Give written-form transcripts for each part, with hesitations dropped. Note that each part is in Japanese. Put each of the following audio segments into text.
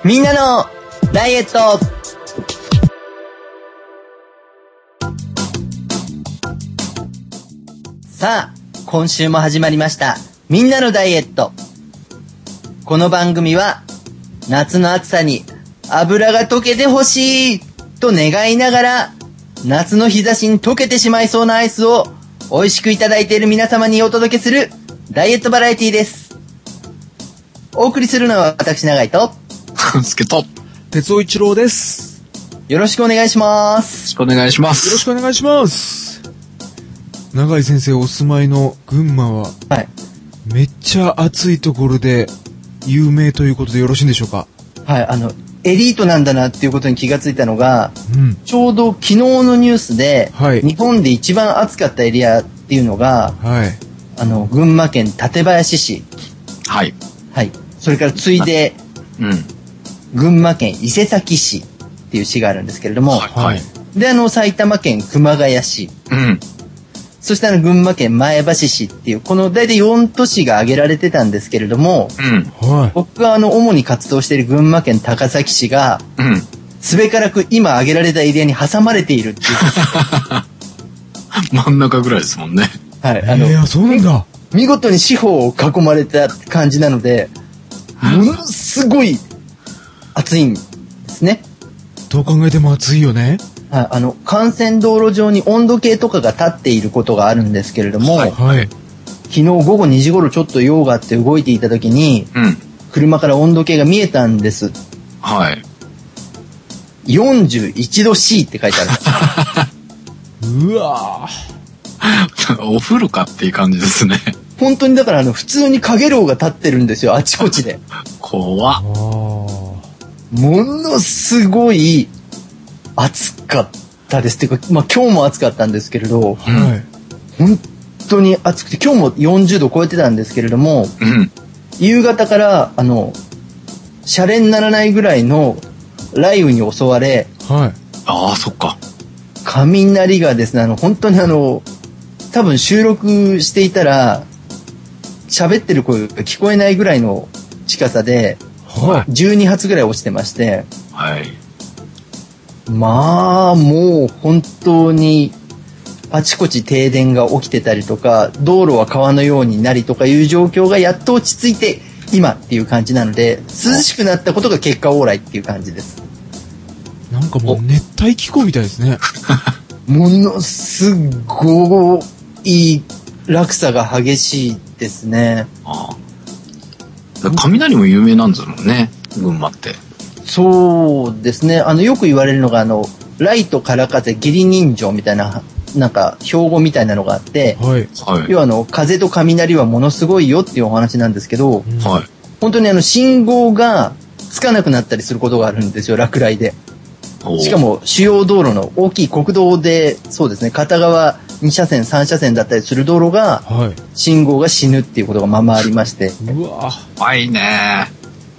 みんなのダイエット。さあ、今週も始まりましたみんなのダイエット。この番組は夏の暑さに油が溶けてほしいと願いながら、夏の日差しに溶けてしまいそうなアイスを美味しくいただいている皆様にお届けするダイエットバラエティです。お送りするのは私永井とすけと哲夫一郎です。 よろしくお願いします。 よろしくお願いします。 よろしくお願いします。永井先生お住まいの群馬は、 はい、 めっちゃ暑いところで有名ということでよろしいんでしょうか？ はい、エリートなんだなっていうことに気がついたのが、ちょうど昨日のニュースで、日本で一番暑かったエリアっていうのが、群馬県館林市、それから次いで、群馬県伊勢崎市っていう市があるんですけれども、で埼玉県熊谷市、そして群馬県前橋市っていうこの大体4都市が挙げられてたんですけれども、僕が主に活動している群馬県高崎市が、すべからく今挙げられたエリアに挟まれているっていう真ん中ぐらいですもんね。 そうなんだ。 見事に四方を囲まれた感じなので、ものすごい暑いんですね。 どう考えても暑いよね。 幹線道路上に温度計とかが立っていることがあるんですけれども、昨日午後2時頃ちょっと用があって動いていた時に、車から温度計が見えたんです。41度 C って書いてある。 うわぁ。お風呂かっていう感じですね。 本当にだから普通に影楼が立ってるんですよ、あちこちで。 怖っ。 ものすごい暑かったです。っていうか、今日も暑かったんですけれど、本当に暑くて、今日も40度超えてたんですけれども、夕方からシャレにならないぐらいの雷雨に襲われ、 そっか。 雷がですね、本当に多分収録していたら喋ってる声が聞こえないぐらいの近さで、12発ぐらい落ちてまして、まあもう本当にあちこち停電が起きてたりとか、道路は川のようになりとかいう状況がやっと落ち着いて今っていう感じなので、涼しくなったことが結果オーライっていう感じです。 なんかもう熱帯気候みたいですね。 ものすごい落差が激しいですね。 雷も有名なんですもんね、群馬って。 そうですね。よく言われるのがライトから風義理人情みたいな、なんか標語みたいなのがあって、要は風と雷はものすごいよっていうお話なんですけど、本当に信号がつかなくなったりすることがあるんですよ、落雷で。しかも主要道路の大きい国道で、そうですね、片側2車線3車線だったりする道路が、信号が死ぬっていうことがままありまして、 うわ怖いね。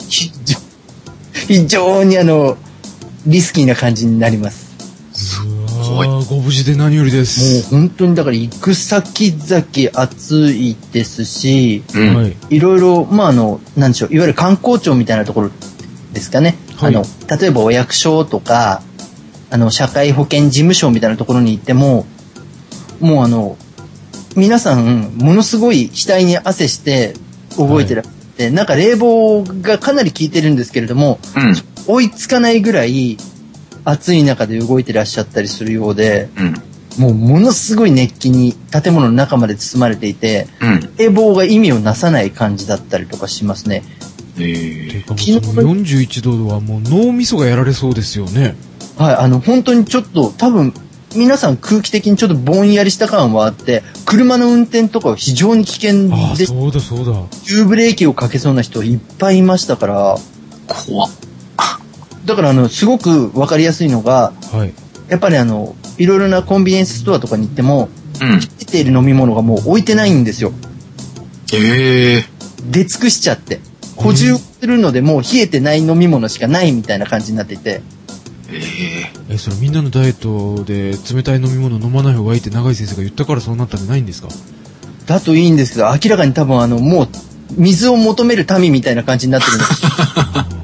非常にリスキーな感じになります。 ご無事で何よりです。 もう本当にだから行く先々暑いですし、いろいろなんでしょう、いわゆる観光庁みたいなところですかね。例えばお役所とか社会保険事務所みたいなところに行っても、もう皆さんものすごい額に汗して動いてらっしゃって、なんか冷房がかなり効いてるんですけれども、追いつかないぐらい暑い中で動いてらっしゃったりするようで、もうものすごい熱気に建物の中まで包まれていて、冷房が意味をなさない感じだったりとかしますね。 昨日の41度はもう脳みそがやられそうですよね。 本当にちょっと多分皆さん空気的にちょっとぼんやりした感はあって、車の運転とかは非常に危険で、 そうだ急ブレーキをかけそうな人いっぱいいましたから。 怖っ。 だからすごくわかりやすいのが、やっぱりいろいろなコンビニエンスストアとかに行っても、出ている飲み物がもう置いてないんですよ。出尽くしちゃって、補充するのでもう冷えてない飲み物しかないみたいな感じになっていて。 それみんなのダイエットで冷たい飲み物飲まない方がいいって永井先生が言ったからそうなったんじゃないんですか？ だといいんですけど、明らかに多分もう水を求める民みたいな感じになってるんです。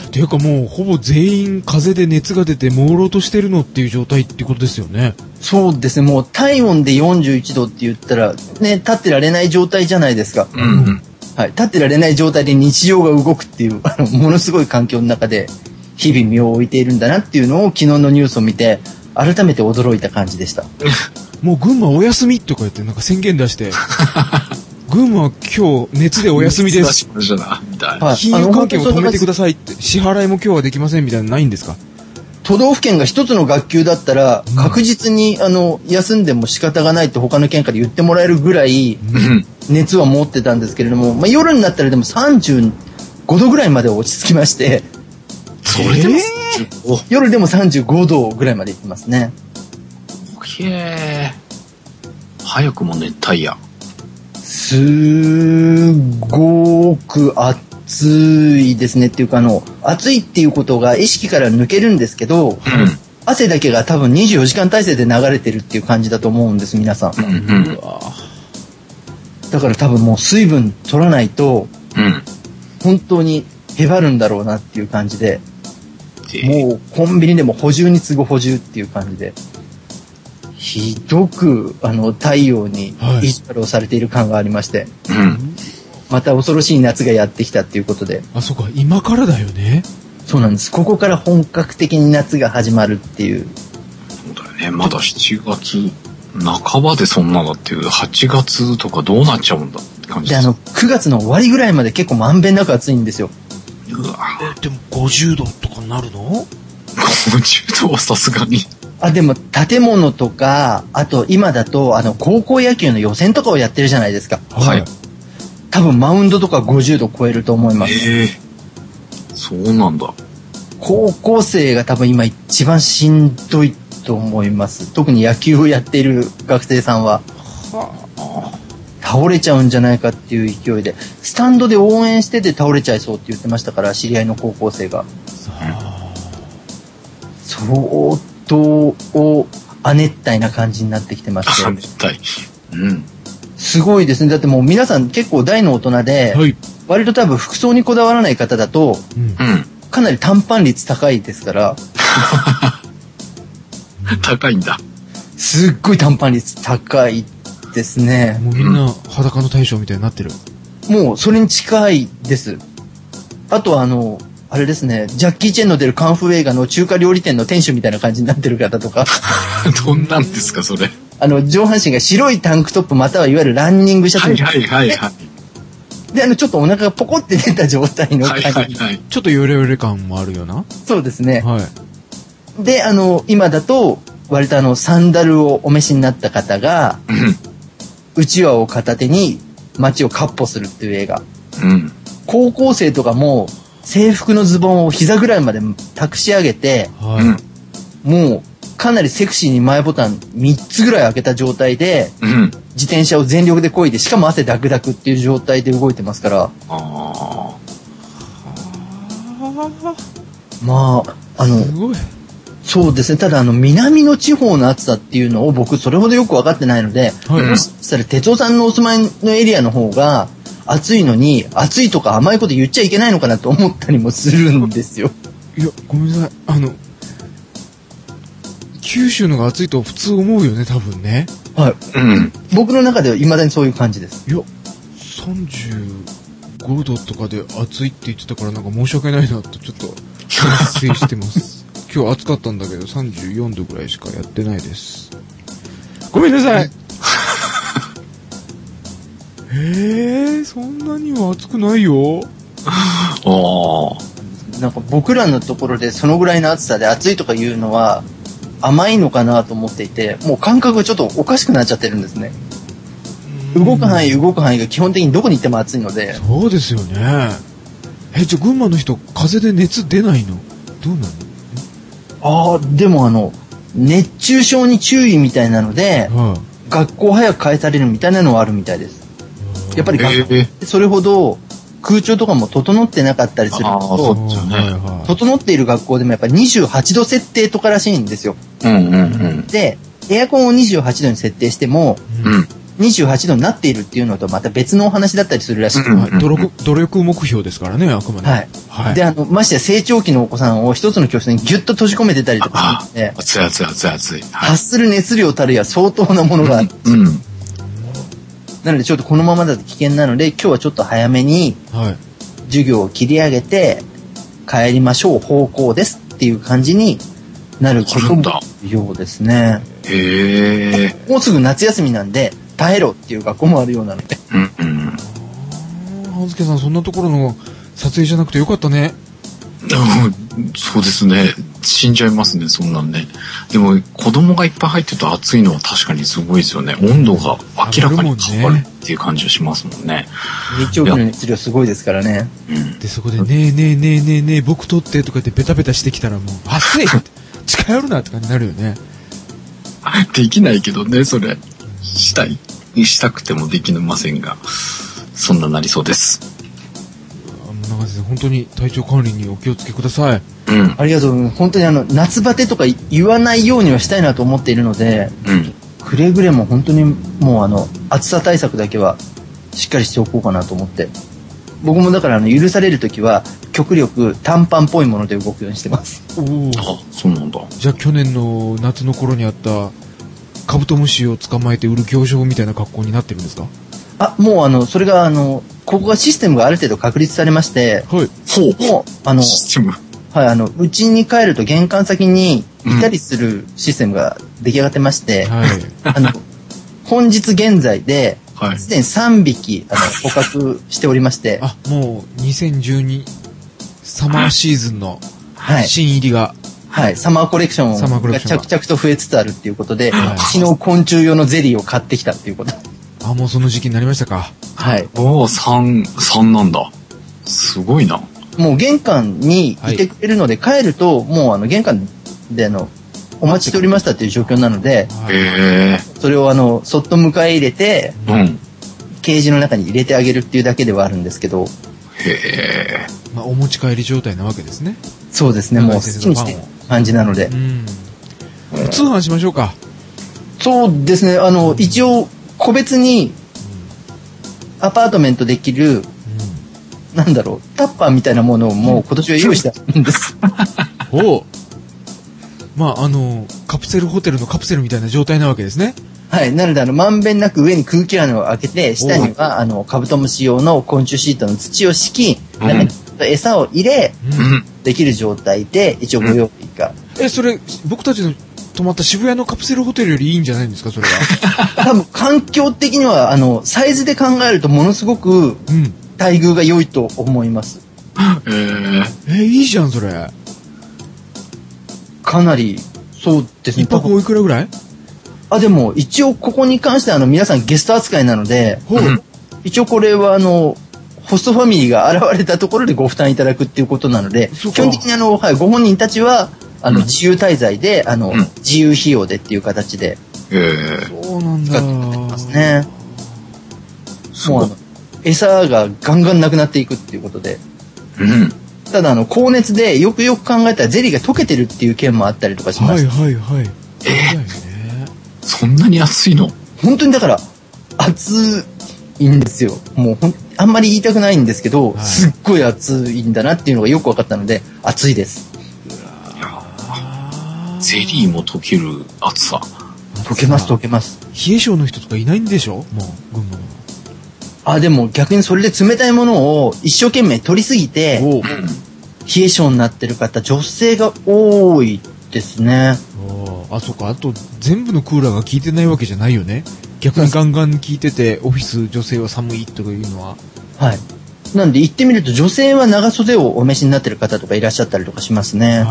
ていうかもうほぼ全員風邪で熱が出て朦朧としてるのっていう状態ってことですよね。 そうですね。もう体温で41度って言ったらね、立ってられない状態じゃないですか。 うん。 はい。立ってられない状態で日常が動くっていうものすごい環境の中で日々身を置いているんだなっていうのを昨日のニュースを見て改めて驚いた感じでした。 もう群馬お休みとか言ってなんか宣言出して群馬は今日熱でお休みです。金融関係を止めてくださいって、支払いも今日はできませんみたいなのないんですか？ 都道府県が一つの学級だったら、確実に休んでも仕方がないって他の県から言ってもらえるぐらい熱は持ってたんですけれども、まあ、夜になったらでも35度ぐらいまで落ち着きまして、 それでも夜でも35度ぐらいまでいってますね。 早くも熱帯夜。 すごく暑いですねっていうか暑いっていうことが意識から抜けるんですけど、汗だけが多分24時間体制で流れてるっていう感じだと思うんです皆さん。だから多分もう水分取らないと、本当にへばるんだろうなっていう感じで、もうコンビニでも補充に次ぐ補充っていう感じで。ひどく太陽に意地悪をされている感がありまして、また恐ろしい夏がやってきたっていうことで。 あ、そうか、今からだよね。 そうなんです。ここから本格的に夏が始まるっていう。 そうだよね。まだ7月半ばでそんなだっていう、8月とかどうなっちゃうんだって感じです。 で9月の終わりぐらいまで結構まんべんなく暑いんですよ。 うわ。 でも50度とかなるの ？50度はさすがに。 でも建物とか、あと今だと高校野球の予選とかをやってるじゃないですか。 はい。 多分マウンドとか50度超えると思います。 そうなんだ。 高校生が多分今一番しんどいと思います。特に野球をやっている学生さんは。倒れちゃうんじゃないかっていう勢いで、スタンドで応援してて倒れちゃいそうって言ってましたから、知り合いの高校生が。相当亜熱帯な感じになってきてまして。 亜熱帯。 すごいですね。だってもう皆さん結構大の大人で、割と多分服装にこだわらない方だと、かなり短パン率高いですから。 高いんだ。 すっごい短パン率高いですね。 もうみんな裸の大将みたいになってる。 もうそれに近いです。あとあれですね、ジャッキー・チェンの出るカンフー映画の中華料理店の店主みたいな感じになってる方とか。 どんなんですか、それ。 上半身が白いタンクトップまたはいわゆるランニングシャツ。で、ちょっとお腹がポコって出た状態の感じ。 ちょっとヨレヨレ感もあるよな。 そうですね。で、今だと、割とサンダルをお召しになった方が、うちわを片手に街を闊歩するっていう映画。高校生とかも、制服のズボンを膝ぐらいまで託し上げて、もうかなりセクシーに前ボタン3つぐらい開けた状態で、自転車を全力で漕いで、しかも汗ダクダクっていう状態で動いてますから。まあ、 すごい。 そうですね。ただ南の地方の暑さっていうのを僕それほどよく分かってないので、もしかしたら哲夫さんのお住まいのエリアの方が、暑いのに、暑いとか甘いこと言っちゃいけないのかなと思ったりもするんですよ。 いや、ごめんなさい。九州のが暑いと普通思うよね、多分ね。 はい。僕の中では未だにそういう感じです。 いや、35度とかで暑いって言ってたからなんか申し訳ないなとちょっと反省してます。今日暑かったんだけど34度ぐらいしかやってないです。ごめんなさい。そんなには暑くないよ。 なんか僕らのところでそのぐらいの暑さで暑いとか言うのは甘いのかなと思っていて、もう感覚がちょっとおかしくなっちゃってるんですね。動く範囲が基本的にどこに行っても暑いので。 そうですよね。じゃあ群馬の人風邪で熱出ないの？どうなの？でも熱中症に注意みたいなので、学校早く返されるみたいなのはあるみたいです。やっぱりそれほど空調とかも整ってなかったりすると、整っている学校でもやっぱり28度設定とからしいんですよ。で、エアコンを28度に設定しても、 28度になっているっていうのとまた別のお話だったりするらしくて。 努力目標ですからね、あくまで。 はい。はい、で、ましてや成長期のお子さんを一つの教室にギュッと閉じ込めてたりとかして、 熱い。 発する熱量たるや相当なものがある。なのでちょっとこのままだと危険なので、今日はちょっと早めに、授業を切り上げて、帰りましょう方向ですっていう感じになることのようですね。もうすぐ夏休みなんで、耐えろっていう学校もあるようなので。 葉月さん、そんなところの撮影じゃなくてよかったね。 そうですね。死んじゃいますね、そんなんね。でも、子供がいっぱい入ってると暑いのは確かにすごいですよね。温度が明らかに変わるっていう感じがしますもんね。 日曜日の熱量すごいですからね。 で、そこで、ねえ、僕撮ってとか言ってベタベタしてきたらもう、暑いって、近寄るなって感じになるよね。 できないけどね、それ。したくてもできませんが、そんななりそうです。 長瀬さん、本当に体調管理にお気をつけください。 ありがとうございます。本当に夏バテとか言わないようにはしたいなと思っているので、くれぐれも本当にもう暑さ対策だけはしっかりしておこうかなと思って。僕もだから許されるときは極力短パンっぽいもので動くようにしてます。 あ、そうなんだ。 じゃあ去年の夏の頃にあったカブトムシを捕まえて売る行商みたいな格好になってるんですか？ もうそれがここがシステムがある程度確立されまして、 はい。 もうシステム。 はい、うちに帰ると玄関先にいたりするシステムが出来上がってまして、本日現在で、すでに3匹、捕獲しておりまして。 もう、2012サマーシーズンの新入りが。 はい、サマーコレクションが着々と増えつつあるっていうことで、昨日昆虫用のゼリーを買ってきたっていうこと。 もうその時期になりましたか。 はい。 3なんだ。すごいな。 もう玄関にいてくれるので、帰ると、もう玄関でお待ちしておりましたっていう状況なので、それをそっと迎え入れて、ケージの中に入れてあげるっていうだけではあるんですけど。 お持ち帰り状態なわけですね。 そうですね、もう好きにしてる感じなので。 通販しましょうか。 そうですね、一応、個別にアパートメントできる、タッパーみたいなものをもう今年は用意してあるんです。カプセルホテルのカプセルみたいな状態なわけですね。はい。なので、まんべんなく上に空気穴を開けて、下には、カブトムシ用の昆虫シートの土を敷き、餌を入れ、できる状態で、一応ご用意が。 それ、僕たちの泊まった渋谷のカプセルホテルよりいいんじゃないんですか、それは。 多分、環境的には、サイズで考えるとものすごく、待遇が良いと思います。 いいじゃん、それ。 かなり、そうですね。 一泊おいくらぐらい？ でも、一応ここに関しては皆さんゲスト扱いなので、一応これはホストファミリーが現れたところでご負担いただくっていうことなので、基本的にご本人たちは、自由滞在で、自由費用でっていう形で、 そうなんだ。 使っていただきますね。もう餌がガンガンなくなっていくっていうことで。ただ高熱でよくよく考えたらゼリーが溶けてるっていう件もあったりとかします。 そんなに暑いの？ 本当にだから暑いんですよ。もうあんまり言いたくないんですけど、すっごい暑いんだなっていうのがよく分かったので、暑いです。 ゼリーも溶ける暑さ。 溶けます。 冷え性の人とかいないんでしょ？もう群馬は。 でも逆にそれで冷たいものを一生懸命取りすぎて、冷え性になってる方、女性が多いですね。 そうか。あと、全部のクーラーが効いてないわけじゃないよね。逆にガンガン効いてて、オフィス女性は寒いとかいうのは。 はい。なんで行ってみると、女性は長袖をお召しになってる方とかいらっしゃったりとかしますね。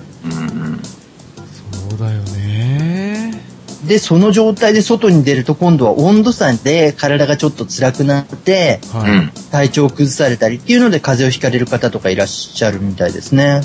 そうだよね。 で、その状態で外に出ると今度は温度差で体がちょっと辛くなって、体調を崩されたりっていうので風邪をひかれる方とかいらっしゃるみたいですね。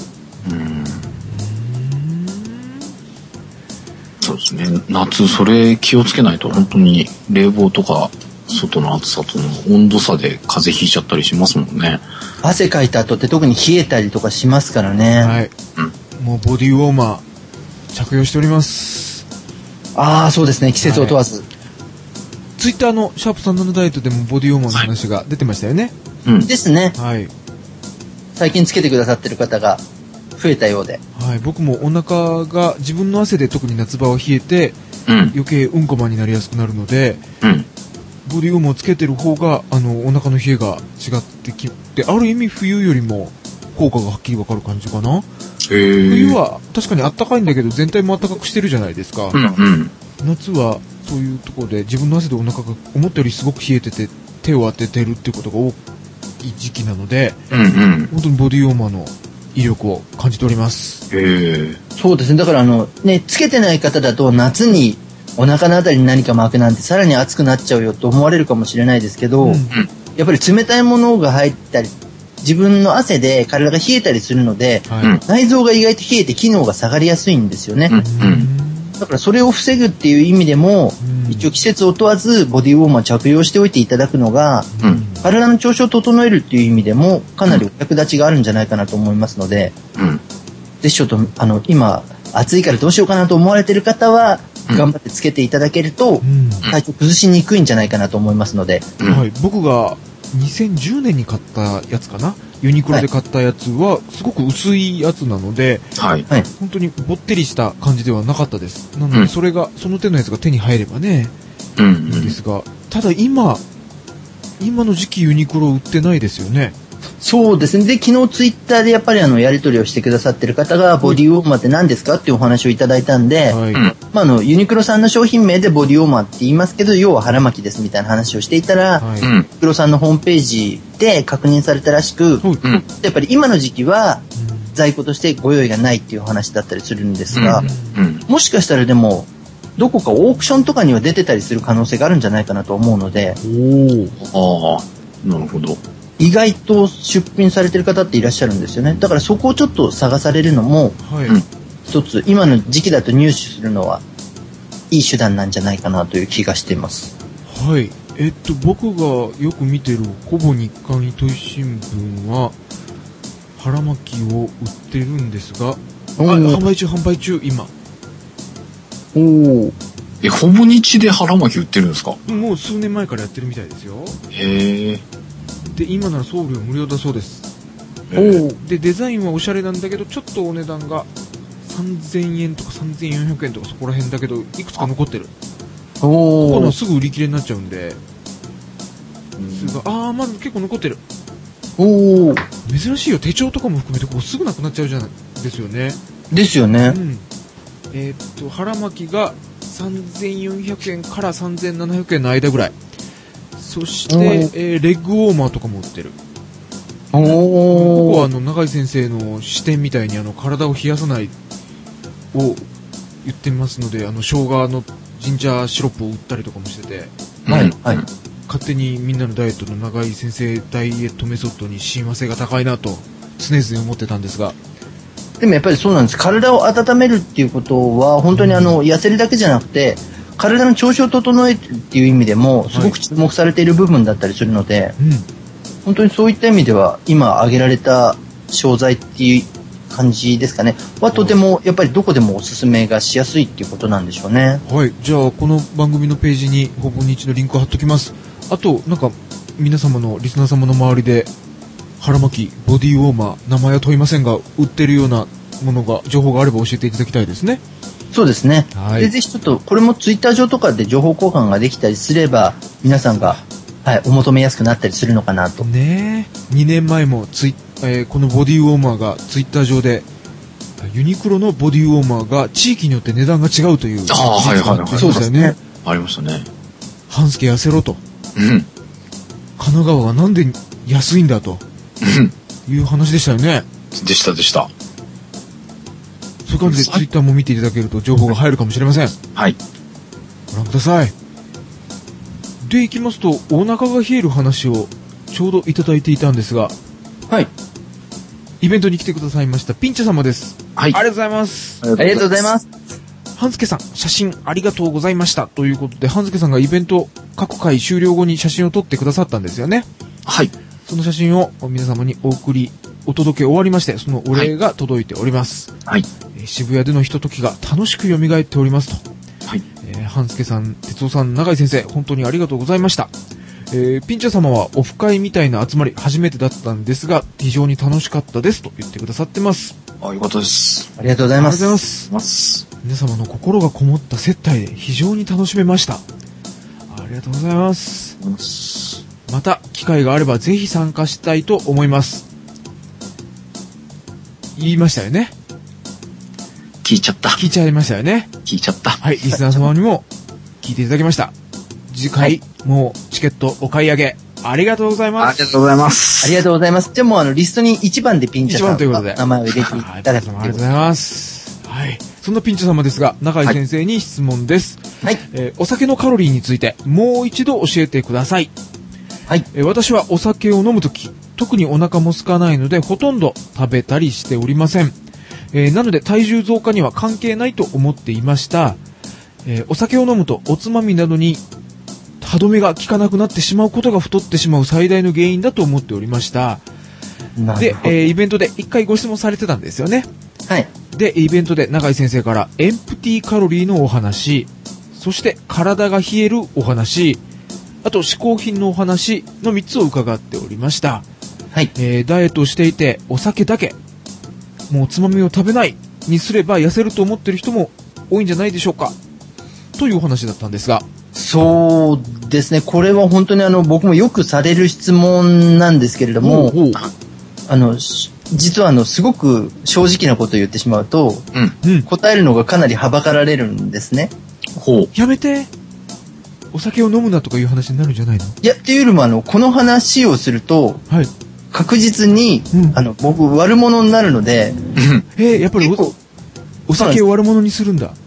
そうですね。夏それ気をつけないと本当に冷房とか外の暑さとの温度差で風邪ひいちゃったりしますもんね。 汗かいた後って特に冷えたりとかしますからね。 もうボディウォーマー着用しております。 そうですね。季節を問わず。 ツイッターのシャープ37ダイエットでもボディウォーマーの話が出てましたよね。 うん。ですね。 はい。 最近つけてくださってる方が増えたようで。 はい。僕もお腹が自分の汗で特に夏場は冷えて、余計うんこまになりやすくなるので、ボディウォーマーをつけてる方が、お腹の冷えが違ってきて、ある意味冬よりも効果がはっきりわかる感じかな。冬は確かに暖かいんだけど全体も暖かくしてるじゃないですか。夏はそういうところで自分の汗でお腹が思ったよりすごく冷えてて手を当ててるっていうことが多い時期なので、本当にボディウォーマーの威力を感じております。 そうですね。だからね、つけてない方だと夏にお腹のあたりに何か巻くなんてさらに熱くなっちゃうよと思われるかもしれないですけど、やっぱり冷たいものが入ったり、自分の汗で体が冷えたりするので、内臓が意外と冷えて機能が下がりやすいんですよね。だからそれを防ぐっていう意味でも、一応季節を問わずボディウォーマー着用しておいていただくのが、体の調子を整えるっていう意味でもかなりお役立ちがあるんじゃないかなと思いますので、ぜひちょっと今暑いからどうしようかなと思われている方は頑張ってつけていただけると、体調崩しにくいんじゃないかなと思いますので、 はい、僕が2010年に買ったやつかな、ユニクロで買ったやつはすごく薄いやつなので、本当にぼってりした感じではなかったです。なのでそれが、その手のやつが手に入ればね、いいんですが、ただ今の時期ユニクロ売ってないですよね。 そうですね。で、昨日ツイッターでやっぱりやり取りをしてくださってる方が、ボディウォーマーって何ですかっていうお話をいただいたんで、ユニクロさんの商品名でボディウォーマーって言いますけど、要は腹巻きですみたいな話をしていたら、ユニクロさんのホームページで確認されたらしく、やっぱり今の時期は在庫としてご用意がないっていう話だったりするんですが、もしかしたらでも、どこかオークションとかには出てたりする可能性があるんじゃないかなと思うので、 なるほど。 意外と出品されてる方っていらっしゃるんですよね。だからそこをちょっと探されるのも、一つ今の時期だと入手するのはいい手段なんじゃないかなという気がしています。 はい。僕がよく見てるほぼ日刊糸井新聞は腹巻きを売ってるんですが、販売中今。 ほぼ日で腹巻き売ってるんですか？ もう数年前からやってるみたいですよ。で、今なら送料無料だそうです。で、デザインはおしゃれなんだけど、ちょっとお値段が3000円とか3400円とかそこら辺だけど、いくつか残ってる。ここのすぐ売り切れになっちゃうんで。まず結構残ってる。珍しいよ。手帳とかも含めてこうすぐなくなっちゃうじゃないですよね。 ですよね。 腹巻きが3400円から3700円の間ぐらい。そして、レッグウォーマーとかも売ってる。ここは永井先生の視点みたいに体を冷やさないを言ってますので、生姜のジンジャーシロップを売ったりとかもしてて、勝手にみんなのダイエットの永井先生ダイエットメソッドに親和性が高いなと常々思ってたんですが、 でもやっぱりそうなんです。体を温めるっていうことは本当に痩せるだけじゃなくて体の調子を整えるっていう意味でもすごく注目されている部分だったりするので、本当にそういった意味では今挙げられた商材っていう感じですかねはとてもやっぱりどこでもおすすめがしやすいっていうことなんでしょうね。 はい。じゃあこの番組のページにほぼ日のリンクを貼っときます。あとなんか皆様のリスナー様の周りで腹巻きボディウォーマー名前は問いませんが売ってるようなものが情報があれば教えていただきたいですね。 そうですね。でぜひちょっとこれもツイッター上とかで情報交換ができたりすれば皆さんが、お求めやすくなったりするのかなと。 ねえ。2年前もこのボディウォーマーがツイッター上でユニクロのボディウォーマーが地域によって値段が違うという。そうですよね。 ありましたね。 半助痩せろと。神奈川はなんで安いんだと。いう話でしたよね。 でした。 そういう感じでツイッターも見ていただけると情報が入るかもしれません。 はい。 ご覧ください。で、いきますと、お腹が冷える話をちょうどいただいていたんですが、 はい。 イベントに来てくださいましたピンチャ様です。 はい。 ありがとうございます。 ありがとうございます。 半助さん、写真ありがとうございました。ということで、半助さんがイベント各回終了後に写真を撮ってくださったんですよね。 はい。 その写真を皆様にお届け終わりまして、そのお礼が届いております。 はい。 渋谷でのひとときが楽しく蘇っておりますと。 はい。 半助さん、哲夫さん、永井先生、本当にありがとうございました。ピンチャー様はオフ会みたいな集まり初めてだったんですが、非常に楽しかったですと言ってくださってます。 あ、よかったです。 ありがとうございます。 ありがとうございます。皆様の心がこもった接待で非常に楽しめました。ありがとうございます。また機会があればぜひ参加したいと思います。言いましたよね。 聞いちゃった。 聞いちゃいましたよね。 聞いちゃった。 はい、リスナー様にも聞いていただきました。次回、はい、もうチケットお買い上げありがとうございます。 ありがとうございます。 ありがとうございます。じゃあもうリストに1番でピンチャーさんの名前を入れていただきます。 ありがとうございます。はい。そんなピンチャー様ですが、中井先生に質問です。はい。お酒のカロリーについてもう一度教えてください。はい。私はお酒を飲むとき、特にお腹も空かないのでほとんど食べたりしておりません。なので体重増加には関係ないと思っていました。お酒を飲むとおつまみなどに歯止めが効かなくなってしまうことが太ってしまう最大の原因だと思っておりました。で、イベントで1回ご質問されてたんですよね。はい。で、イベントで永井先生からエンプティカロリーのお話、そして体が冷えるお話、あと嗜好品のお話の3つを伺っておりました。はい。ダイエットをしていてお酒だけ、もうつまみを食べないにすれば痩せると思ってる人も多いんじゃないでしょうかというお話だったんですが。 そうですね。これは本当に僕もよくされる質問なんですけれども、実はすごく正直なことを言ってしまうと、答えるのがかなりはばかられるんですね。 やめて。お酒を飲むなとかいう話になるんじゃないの？ いや、っていうよりもこの話をすると、はい、確実に、僕悪者になるので、 やっぱりお酒を悪者にするんだ。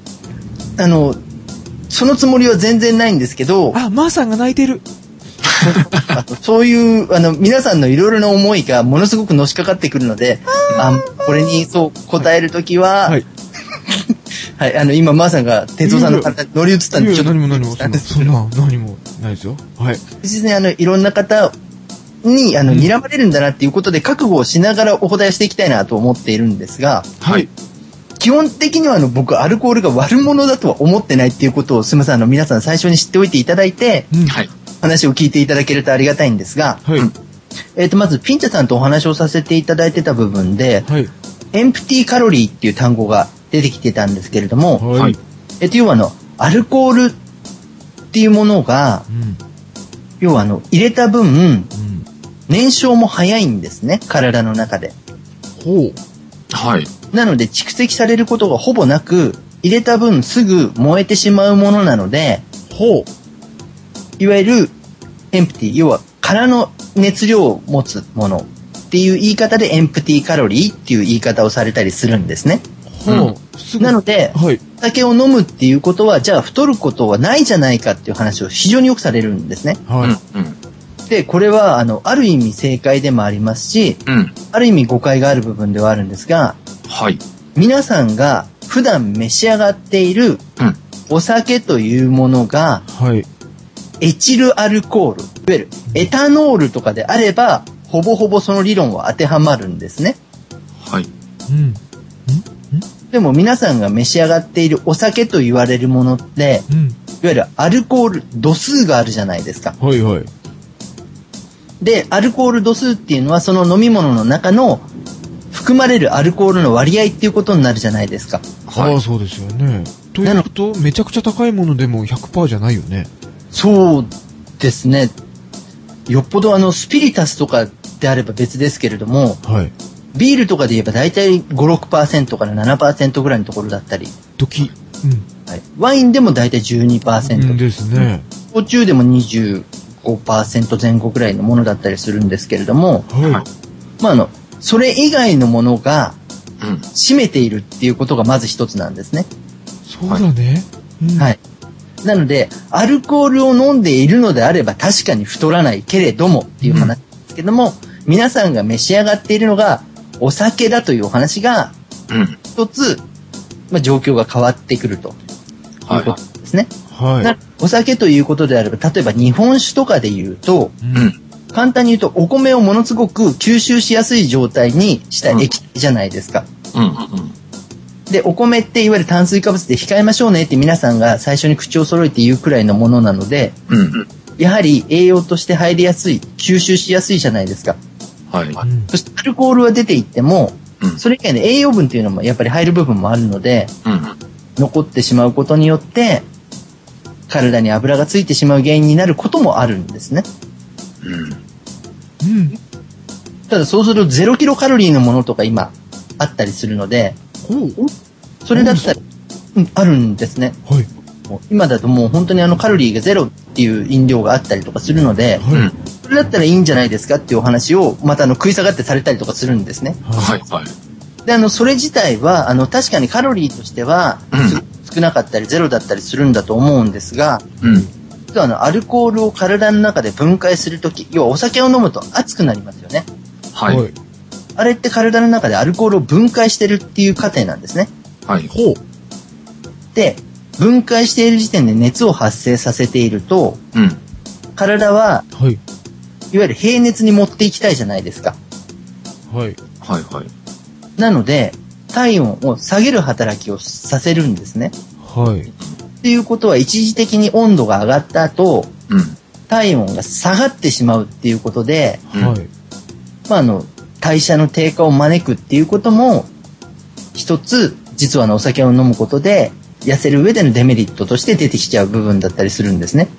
そのつもりは全然ないんですけど、 あ、マーさんが泣いてる。 そういう皆さんのいろいろな思いがものすごくのしかかってくるので、これにそう答えるときは、はい、はい、今マーさんが哲夫さんの方に乗り移ったんで、ちょっと何もそんな何もないですよ。はい。 実際にいろんな方に睨まれるんだなっていうことで覚悟をしながらお答えしていきたいなと思っているんですが、はい。基本的には僕アルコールが悪者だとは思ってないっていうことをすみません皆さん最初に知っておいていただいて、はい、話を聞いていただけるとありがたいんですが、はい、まずピンチャさんとお話をさせていただいてた部分で、はい、エンプティカロリーっていう単語が出てきてたんですけれども、はい、要はアルコールっていうものが、要は入れた分、燃焼も早いんですね体の中で。 ほう。はい。 なので蓄積されることがほぼなく、入れた分すぐ燃えてしまうものなので、ほう。いわゆるエンプティ、要は空の熱量を持つものっていう言い方でエンプティカロリーっていう言い方をされたりするんですね。ほう。なので、はい、酒を飲むっていうことは、じゃあ太ることはないじゃないかっていう話を非常によくされるんですね。はい。で、これはある意味正解でもありますし、ある意味誤解がある部分ではあるんですが、はい、皆さんが普段召し上がっているお酒というものが、はい、エチルアルコール、いわゆるエタノールとかであればほぼほぼその理論は当てはまるんですね。はい。でも皆さんが召し上がっているお酒と言われるものって、いわゆるアルコール度数があるじゃないですか。はいはい。で、アルコール度数っていうのはその飲み物の中の含まれるアルコールの割合っていうことになるじゃないですか。 はい、ああ、そうですよね。というと、めちゃくちゃ高いものでも 100% じゃないよね。 そうですね。よっぽどスピリタスとかであれば別ですけれども、はい、ビールとかで言えば大体 5,6% から 7% ぐらいのところだったり。 時。 はい、ワインでも大体 12%。 ですね。 焼酎でも 25% 前後ぐらいのものだったりするんですけれども、はい、まあそれ以外のものが占めているっていうことがまず一つなんですね。 そうだね。 はい。なので、アルコールを飲んでいるのであれば確かに太らないけれどもっていう話ですけども、皆さんが召し上がっているのがお酒だというお話が一つ、状況が変わってくるということですね。はい。お酒ということであれば、例えば日本酒とかで言うと、簡単に言うとお米をものすごく吸収しやすい状態にした液体じゃないですか。 で、お米っていわゆる炭水化物で控えましょうねって皆さんが最初に口を揃えて言うくらいのものなので、やはり栄養として入りやすい、吸収しやすいじゃないですか。 はい。 そしてアルコールは出ていっても、それ以外の栄養分っていうのもやっぱり入る部分もあるので、残ってしまうことによって、体に油がついてしまう原因になることもあるんですね。ただそうすると0キロカロリーのものとか今あったりするので、それだったら、あるんですね。はい。今だともう本当にカロリーがゼロっていう飲料があったりとかするので、それだったらいいんじゃないですかっていうお話をまた食い下がってされたりとかするんですね。 はいはい。 で、それ自体は確かにカロリーとしては、少なかったりゼロだったりするんだと思うんですが、実はアルコールを体の中で分解するとき、要はお酒を飲むと熱くなりますよね。 はい。 あれって体の中でアルコールを分解してるっていう過程なんですね。 はい。 で、分解している時点で熱を発生させていると、体は、いわゆる平熱に持っていきたいじゃないですか。 はい。はいはい。 なので、体温を下げる働きをさせるんですね。 はい。 っていうことは一時的に温度が上がった後、体温が下がってしまうっていうことで、代謝の低下を招くっていうことも、一つ、実はお酒を飲むことで、痩せる上でのデメリットとして出てきちゃう部分だったりするんですね。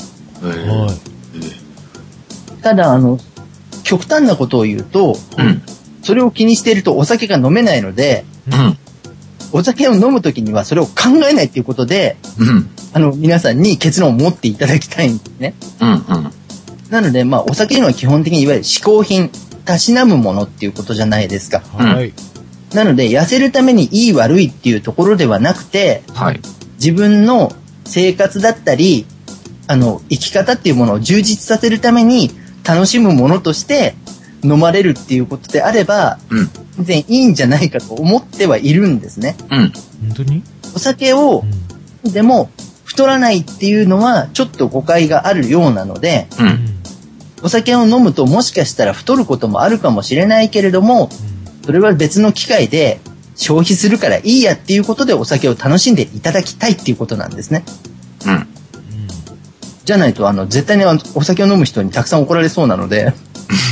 ただ、極端なことを言うと、それを気にしているとお酒が飲めないので、お酒を飲むときにはそれを考えないっていうことで、皆さんに結論を持っていただきたいんですね。なので、お酒というのは基本的にいわゆる嗜好品、たしなむものっていうことじゃないですか。なので、痩せるためにいい悪いっていうところではなくて、自分の生活だったり、生き方っていうものを充実させるために楽しむものとして飲まれるっていうことであれば、全然いいんじゃないかと思ってはいるんですね。 本当に？ お酒を、でも太らないっていうのはちょっと誤解があるようなので、お酒を飲むともしかしたら太ることもあるかもしれないけれども、それは別の機会で消費するからいいやっていうことでお酒を楽しんでいただきたいっていうことなんですね。じゃないと絶対にお酒を飲む人にたくさん怒られそうなので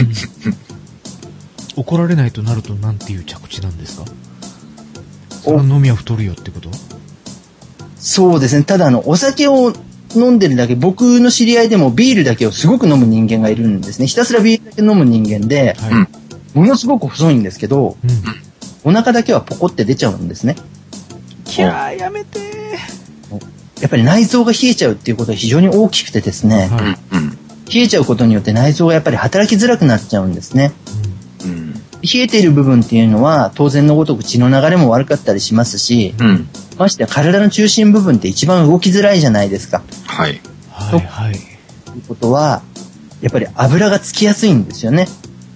怒られないとなるとなんていう着地なんですか？その飲みは太るよってこと？ そうですね。ただお酒を飲んでるだけ、僕の知り合いでもビールだけをすごく飲む人間がいるんですね。ひたすらビールだけ飲む人間で、ものすごく細いんですけど、お腹だけはポコって出ちゃうんですね。 やめてやっぱり内臓が冷えちゃうっていうことは非常に大きくてですね、冷えちゃうことによって内臓がやっぱり働きづらくなっちゃうんですね。冷えている部分っていうのは当然のごとく血の流れも悪かったりしますし、ましてや体の中心部分って一番動きづらいじゃないですか。 はい。 はい。 ということは、やっぱり油がつきやすいんですよね。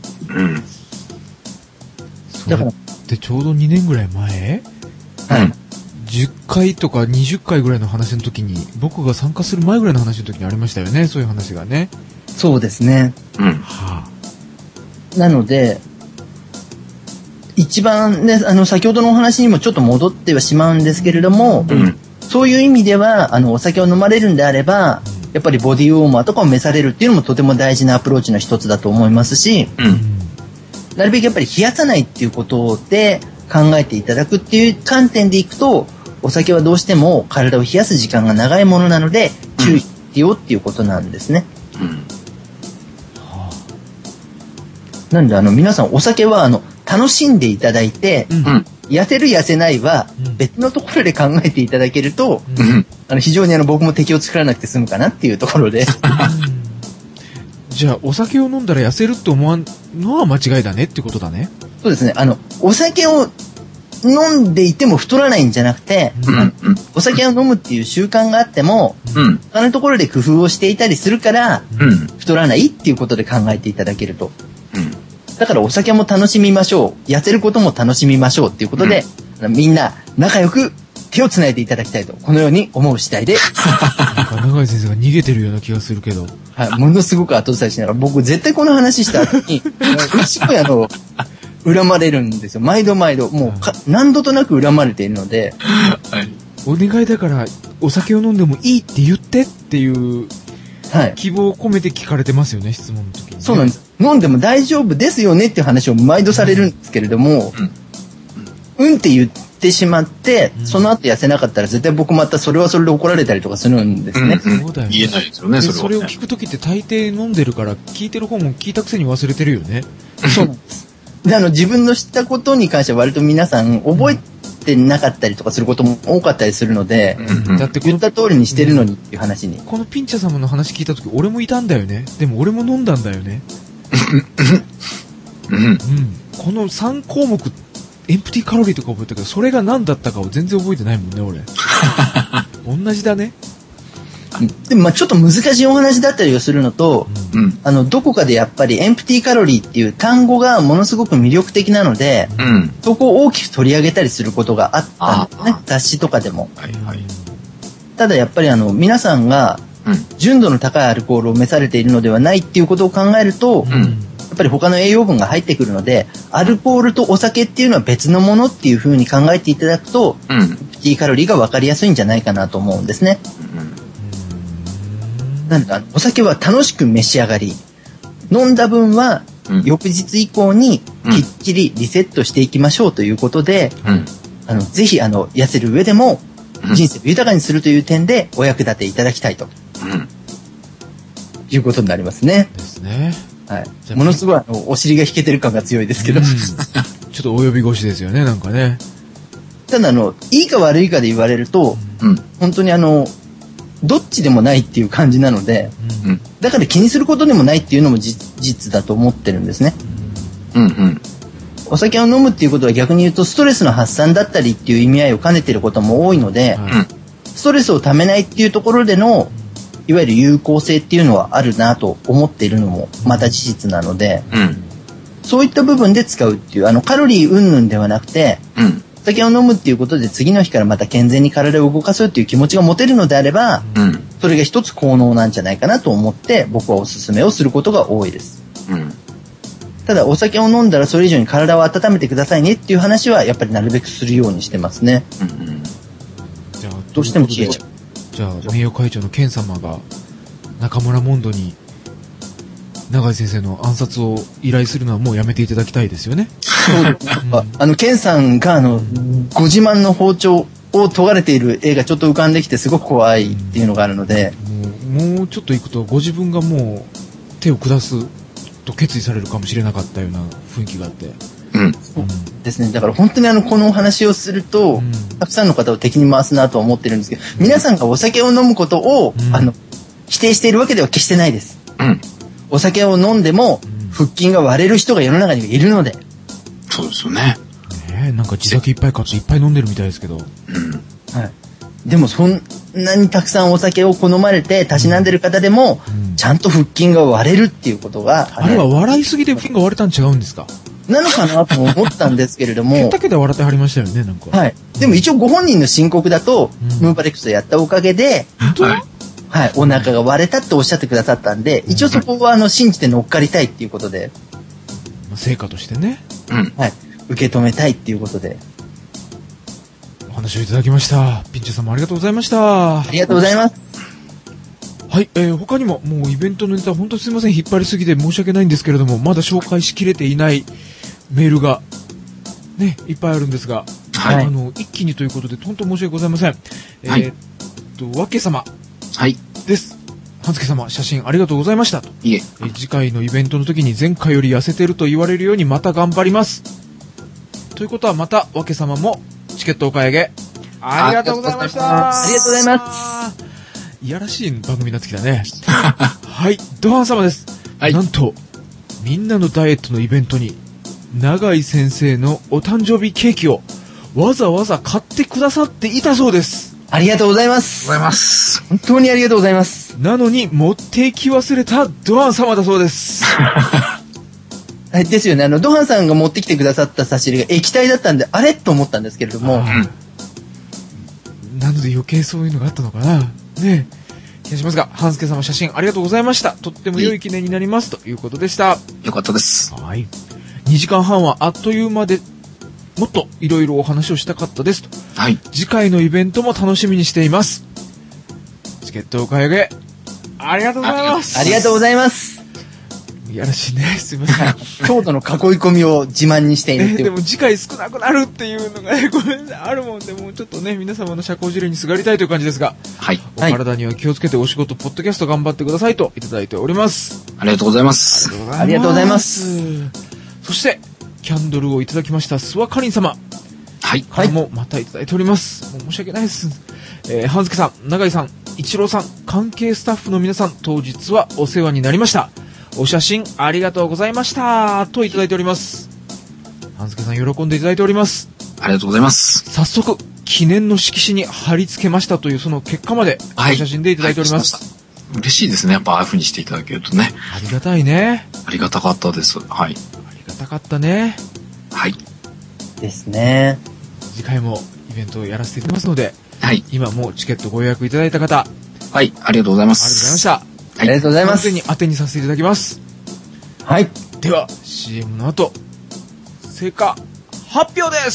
だからでちょうど2年ぐらい前、10回とか20回ぐらいの話の時に、僕が参加する前ぐらいの話の時にありましたよね、そういう話がね。 そうですね。なので、一番ね、先ほどのお話にもちょっと戻ってはしまうんですけれども、そういう意味では、お酒を飲まれるんであれば、やっぱりボディウォーマーとかを召されるっていうのもとても大事なアプローチの一つだと思いますし、なるべくやっぱり冷やさないっていうことで考えていただくっていう観点でいくと、お酒はどうしても体を冷やす時間が長いものなので、注意必要っていうことなんですね。なので皆さんお酒は楽しんでいただいて、痩せる痩せないは別のところで考えていただけると、非常に僕も敵を作らなくて済むかなっていうところで。 じゃあお酒を飲んだら痩せるって思わんのは間違いだねってことだね。 そうですね。お酒を飲んでいても太らないんじゃなくて、お酒を飲むっていう習慣があっても、他のところで工夫をしていたりするから、太らないっていうことで考えていただけると。だからお酒も楽しみましょう。痩せることも楽しみましょうっていうことで、みんな仲良く手をつないでいただきたいと、このように思う次第で。 なんか永井先生が逃げてるような気がするけど。 はい、ものすごく後ずさりしながら、僕絶対この話した後に、すごい恨まれるんですよ。毎度毎度。もう何度となく恨まれているので。 はい。お願いだから、お酒を飲んでもいいって言ってっていう、はい。希望を込めて聞かれてますよね、質問の時に、ね。 そうなんです。飲んでも大丈夫ですよねっていう話を毎度されるんですけれども、うんって言ってしまって、その後痩せなかったら絶対僕またそれはそれで怒られたりとかするんですね。 そうだよね。 言えないですよね、 それを聞く時って大抵飲んでるから、聞いてる方も聞いたくせに忘れてるよね。 そうなんです。で、自分の知ったことに関しては割と皆さん覚えてなかったりとかすることも多かったりするので、だって言った通りにしてるのにっていう話に。 このピンチャ様の話聞いた時、俺もいたんだよね。でも俺も飲んだんだよね。この3項目、エンプティカロリーとか覚えたけど、それが何だったかを全然覚えてないもんね、俺。同じだね。 でもちょっと難しいお話だったりをするのと、どこかでやっぱりエンプティカロリーっていう単語がものすごく魅力的なので、そこを大きく取り上げたりすることがあったんですね、雑誌とかでも。ただやっぱり皆さんが純度の高いアルコールを召されているのではないっていうことを考えると、やっぱり他の栄養分が入ってくるので、アルコールとお酒っていうのは別のものっていう風に考えていただくと、エンプティカロリーが分かりやすいんじゃないかなと思うんですね。なんだ、お酒は楽しく召し上がり、飲んだ分は翌日以降にきっちりリセットしていきましょうということで、ぜひ痩せる上でも人生を豊かにするという点でお役立ていただきたいと、いうことになりますね。 ですね。 はい。ものすごいお尻が引けてる感が強いですけど、ちょっと及び腰ですよね、なんかね。 ただいいか悪いかで言われると、本当にどっちでもないっていう感じなので、だから気にすることでもないっていうのも事実だと思ってるんですね。お酒を飲むっていうことは逆に言うとストレスの発散だったりっていう意味合いを兼ねていることも多いので、ストレスをためないっていうところでのいわゆる有効性っていうのはあるなと思っているのもまた事実なので、そういった部分で使うっていうカロリー云々ではなくて、お酒を飲むっていうことで次の日からまた健全に体を動かそうっていう気持ちが持てるのであれば、それが一つ効能なんじゃないかなと思って僕はおすすめをすることが多いです。ただお酒を飲んだらそれ以上に体を温めてくださいねっていう話はやっぱりなるべくするようにしてますね。 じゃあどうしても消えちゃう。 じゃあ名誉会長のケン様が中村モンドに永井先生の暗殺を依頼するのはもうやめていただきたいですよね。 ケンさんがご自慢の包丁を研がれている絵がちょっと浮かんできてすごく怖いっていうのがあるので、 もうちょっと行くとご自分がもう手を下すと決意されるかもしれなかったような雰囲気があって。 ですね。だから本当にこのお話をすると、たくさんの方を敵に回すなとは思ってるんですけど、皆さんがお酒を飲むことを、否定しているわけでは決してないです。お酒を飲んでも腹筋が割れる人が世の中にはいるので。 そうですよね。 なんか地酒いっぱい買っていっぱい飲んでるみたいですけど。はい。 でもそんなにたくさんお酒を好まれてたしなんでる方でも、ちゃんと腹筋が割れるっていうことが、 あれは笑いすぎで腹筋が割れたん違うんですか？ なのかなと思ったんですけれども。 ケンタケで笑ってはりましたよね、なんか。 はい。でも一応ご本人の申告だと、ムーンパレックスをやったおかげで、はい、お腹が割れたっておっしゃってくださったんで、一応そこは信じて乗っかりたいっていうことで。 成果としてね。 はい。受け止めたいっていうことで。 お話をいただきました。ピンチ様ありがとうございました。 ありがとうございます。 はい、他にももうイベントのネタ本当にすいません、引っ張りすぎて申し訳ないんですけれども、まだ紹介しきれていないメールがね、いっぱいあるんですが、はい、一気にということで本当申し訳ございません。わけ様です。半助様、写真ありがとうございましたと。 いえ。 次回のイベントの時に前回より痩せてると言われるようにまた頑張ります。ということはまたわけ様もチケットお買い上げありがとうございました。 ありがとうございます。 いやらしい番組になってきたね。はい、ドハン様です。はい。なんと、みんなのダイエットのイベントに、永井先生のお誕生日ケーキをわざわざ買ってくださっていたそうです。 ありがとうございます。本当にありがとうございます。 なのに、持ってき忘れたドハン様だそうです。 ですよね。ドハンさんが持ってきてくださった差し入れが液体だったんで、あれと思ったんですけれども。 なので余計そういうのがあったのかな。ねえ。気がしますが、半助様写真ありがとうございました。とっても良い記念になります。ということでした。 よかったです。 はい。 2時間半はあっという間で、もっといろいろお話をしたかったですと。 はい。 次回のイベントも楽しみにしています。チケットお買い上げ、ありがとうございます。 ありがとうございます。 いやらしいね。すいません。 京都の囲い込みを自慢にしているっていう。 でも次回少なくなるっていうのがね、ごめんなさい。あるもんで、もうちょっとね、皆様の社交辞令にすがりたいという感じですが。 はい。 お体には気をつけてお仕事、ポッドキャスト頑張ってくださいといただいております。 ありがとうございます。 ありがとうございます。 そして、キャンドルをいただきました、諏訪かりん様。 はい。 これもまたいただいております。もう申し訳ないです。半助さん、永井さん、一郎さん、関係スタッフの皆さん、当日はお世話になりました。お写真ありがとうございました。といただいております。半助さん、喜んでいただいております。 ありがとうございます。 早速、記念の色紙に貼り付けましたというその結果まで、お写真でいただいております。 嬉しいですね。やっぱああいう風にしていただけるとね。 ありがたいね。 ありがたかったです。はい。 ありがたかったね。 はい。 ですね。 次回もイベントをやらせていただきますので、 はい。 今もうチケットご予約いただいた方、 はい、ありがとうございます。 ありがとうございました。 ありがとうございます。 完全に当てにさせていただきます。 はい。 では、CM の後、成果発表です。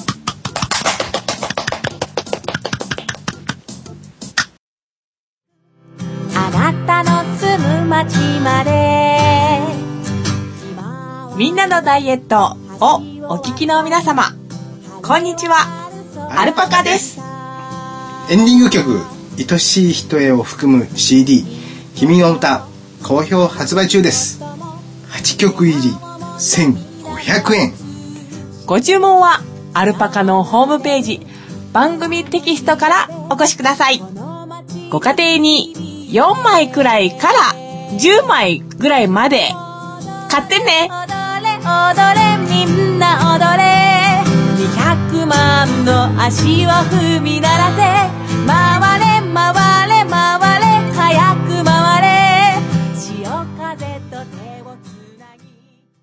あなたの住む町まで。みんなのダイエットをお聞きの皆様、こんにちは。アルパカです。 エンディング曲愛しい人へを含む CD 君の歌好評発売中です。8曲入り1500円。 ご注文はアルパカのホームページ番組テキストからお越しください。ご家庭に4枚くらいから10枚ぐらいまで買ってね。踊れ踊れみんな踊れ、200万の足を踏み鳴らせ、回れ回れ回れ早く回れ、潮風と手をつなぎ。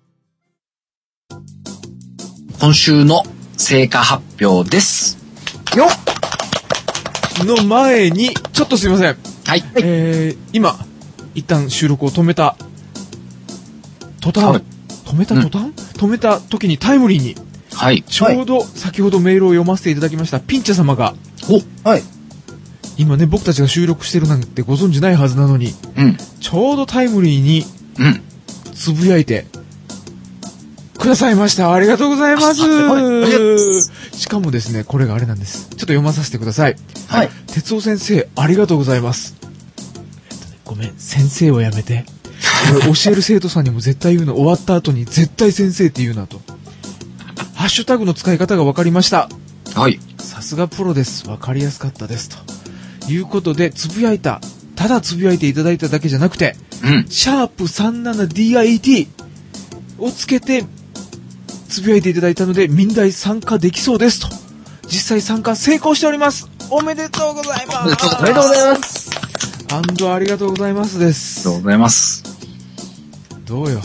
今週の成果発表です。 よっの前に、ちょっとすいません。 はい。 今、一旦収録を止めた途端、はい、止めた時にタイムリーに、 はい。 ちょうど先ほどメールを読ませていただきましたピンチャ様が、 はい。 今ね、僕たちが収録してるなんてご存知ないはずなのに、 うん、 ちょうどタイムリーに、つぶやいて、くださいました。ありがとうございます。しかもですね、これがあれなんです。ちょっと読まさせてください。 はい。 哲夫先生、ありがとうございます。ごめん、先生をやめて。教える生徒さんにも絶対言うの、終わった後に絶対先生って言うなと。ハッシュタグの使い方が分かりました。 はい。 さすがプロです。分かりやすかったです。ということで、つぶやいた。ただつぶやいていただいただけじゃなくて、シャープ 37DIT をつけて、つぶやいていただいたので、民大参加できそうですと。実際参加成功しております。おめでとうございます。 おめでとうございます。 ありがとうございますです。 ありがとうございます。どうよ。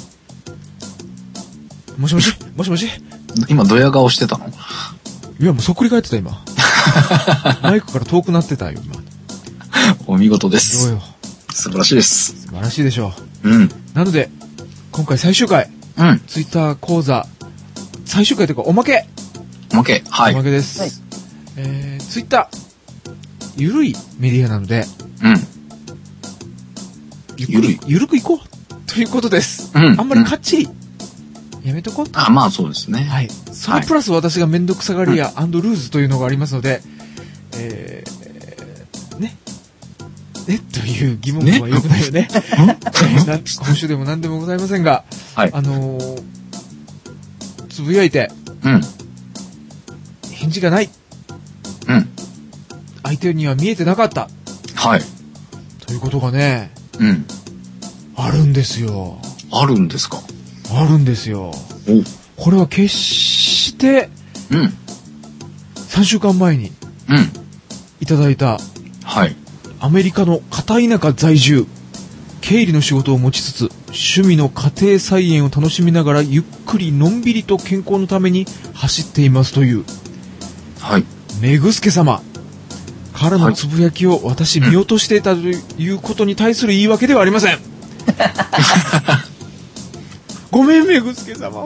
もしもしもしもし今ドヤ顔してたの？ いや、もうそっくり返ってた今。マイクから遠くなってたよ今。 お見事です。 どうよ。 素晴らしいです。 素晴らしいでしょう。うん。 なので、今回最終回。ツイッター講座、最終回というかおまけ。 おまけ。はい。 おまけです。はい、ツイッター、ゆるいメディアなので、ゆるくいこうということです。あんまりかっちり、やめとこうと。 まあそうですね。 はい。そのプラス私がめんどくさがりや、ルーズというのがありますので、ねという疑問はよくないよね。今週でも何でもございませんが、 はい、 つぶやいて、返事がない。相手には見えてなかった。 はい。 ということがね、あるんですよ。 あるんですか？ あるんですよ。これは決して、3週間前に、いただいた、 はい。 アメリカの片田舎在住、経理の仕事を持ちつつ、趣味の家庭菜園を楽しみながらゆっくりのんびりと健康のために走っていますという、 はい。 めぐすけ様からのつぶやきを私見落としていたということに対する言い訳ではありません。 ごめん、めぐすけ様、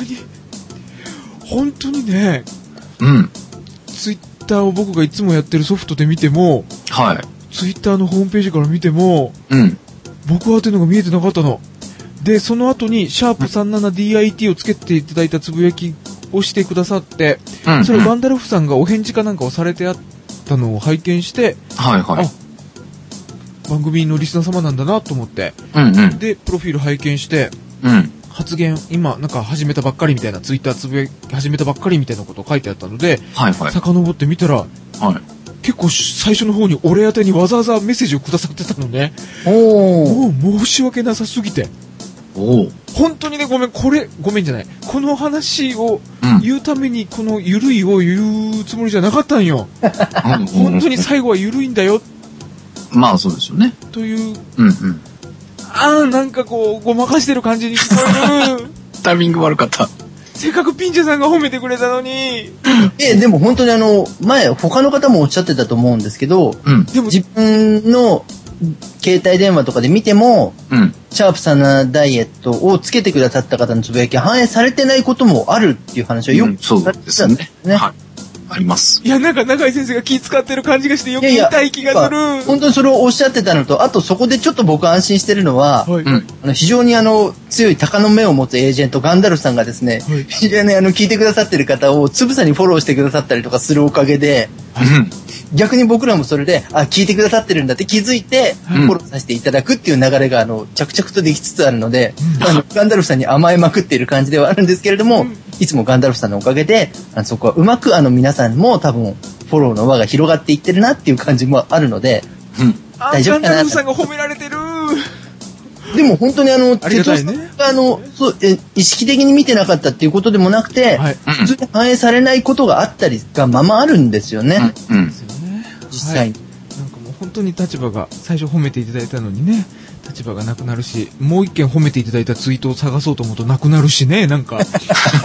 本当にね、ツイッターを僕がいつもやってるソフトで見ても、 はい。 ツイッターのホームページから見ても、僕はというのが見えてなかったの。で、その後に、シャープ 37DIT をつけていただいたつぶやきをしてくださって、それガンダルフさんがお返事かなんかをされてあったのを拝見して、 はいはい。 番組のリスナー様なんだなと思って、で、プロフィール拝見して、発言、今、なんか始めたばっかりみたいな、ツイッターつぶやき始めたばっかりみたいなことを書いてあったので、遡ってみたら、結構最初の方に俺宛てにわざわざメッセージをくださってたのね。もう申し訳なさすぎて。本当にね、ごめんじゃない。この話を言うために、このゆるいを言うつもりじゃなかったんよ。本当に最後はゆるいんだよ。 まあそうですよね。 という、なんかこう、ごまかしてる感じに聞こえる。 タイミング悪かった。 せっかくピンチェさんが褒めてくれたのに。 でも本当に前、他の方もおっしゃってたと思うんですけど、でも自分の携帯電話とかで見ても、シャープ37ダイエットをつけてくださった方のつぶやきが反映されてないこともあるっていう話はよくそうですね。はい。あります。 いや、なんか永井先生が気遣ってる感じがしてよく言いたい気がする。 本当にそれをおっしゃってたのと、あとそこでちょっと僕安心してるのは、非常に強い鷹の目を持つエージェントガンダルフさんがですね、非常に聞いてくださってる方をつぶさにフォローしてくださったりとかするおかげで、逆に僕らもそれで、聞いてくださってるんだって気づいて、フォローさせていただくっていう流れが着々とできつつあるので、ガンダルフさんに甘えまくっている感じではあるんですけれども、いつもガンダルフさんのおかげで、そこはうまく皆さんも多分フォローの輪が広がっていってるなっていう感じもあるので、大丈夫かな。 ガンダルフさんが褒められてる。 でも本当に哲夫さんが意識的に見てなかったっていうことでもなくて、普通に反映されないことがあったりがままあるんですよね。実際に。 なんかもう本当に立場が最初褒めていただいたのにね、立場がなくなるし、もう一件褒めていただいたツイートを探そうと思うとなくなるしね、なんか。そ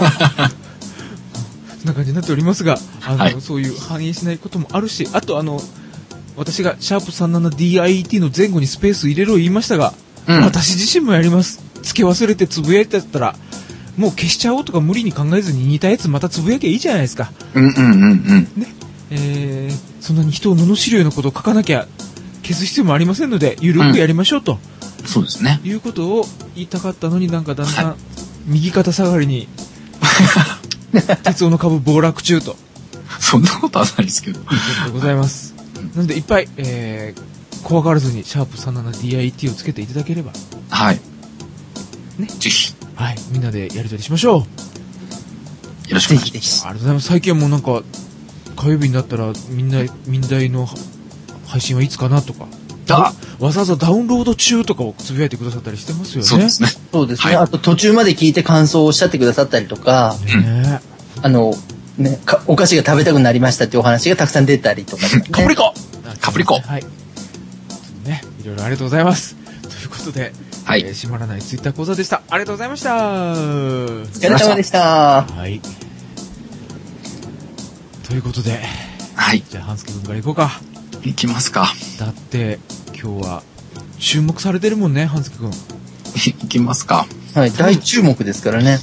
んな感じになっておりますが、そういう反映しないこともあるし、あと私がシャープ 37DIT の前後にスペース入れろ言いましたが、私自身もやります。付け忘れてつぶやいてたら、もう消しちゃおうとか無理に考えずに似たやつまたつぶやきゃいいじゃないですか。ね。そんなに人を罵るようなことを書かなきゃ消す必要もありませんので、ゆるくやりましょうと。 そうですね。 いうことを言いたかったのになんかだんだん右肩下がりに、鉄夫の株暴落中と。 そんなことはないですけど。 ということでございます。なのでいっぱい、怖がらずにシャープ 37DIT をつけていただければ。 はい。 ね。 ぜひ。 はい。みんなでやり取りしましょう。よろしくお願いします。 ありがとうございます。最近はもうなんか、火曜日になったら民大の配信はいつかなとか。わざわざダウンロード中とかをつぶやいてくださったりしてますよね。 そうですね。 そうですね。あと途中まで聞いて感想をおっしゃってくださったりとか、お菓子が食べたくなりましたっていうお話がたくさん出たりとか、ね。 カプリコ。 はい。ね、いろいろありがとうございます。ということで、閉まらないツイッター講座でした。ありがとうございました。お疲れ様でした。 はい。ということで、じゃあ半助君から行こうか。 行きますか。 だって今日は注目されてるもんね、半助君。 行きますか。 はい、大注目ですからね。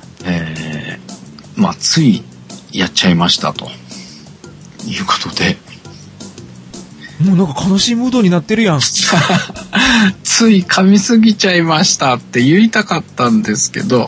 ついやっちゃいましたということで。 もうなんか悲しいムードになってるやん。 つい噛みすぎちゃいましたって言いたかったんですけど、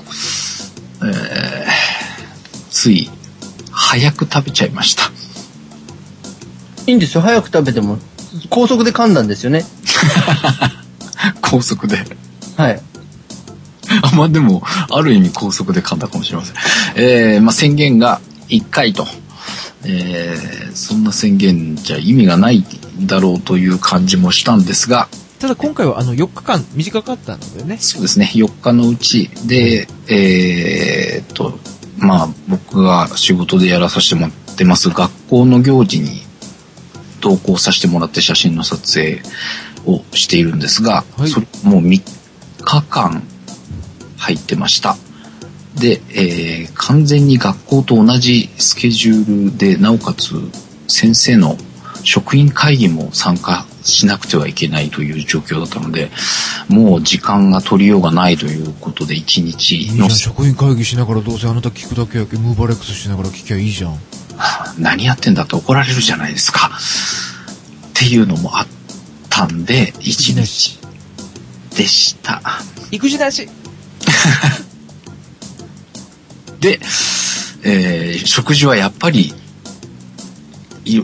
つい早く食べちゃいました。 いいんですよ、早く食べても。高速で噛んだんですよね。 高速で。 はい。 でも、ある意味高速で噛んだかもしれません。宣言が1回と。そんな宣言じゃ意味がないだろうという感じもしたんですが。 ただ今回は4日間短かったのでね。 そうですね。4日のうちで、僕が仕事でやらさせてもらってます学校の行事に同行させてもらって写真の撮影をしているんですが、それもう3日間入ってました。で、完全に学校と同じスケジュールで、なおかつ先生の職員会議も参加しなくてはいけないという状況だったので、もう時間が取りようがないということで1日の。 職員会議しながらどうせあなた聞くだけやけ、ムーバレックスしながら聞きゃいいじゃん。 何やってんだって怒られるじゃないですか。っていうのもあったんで、1日でした。 育児なしで、食事はやっぱり、い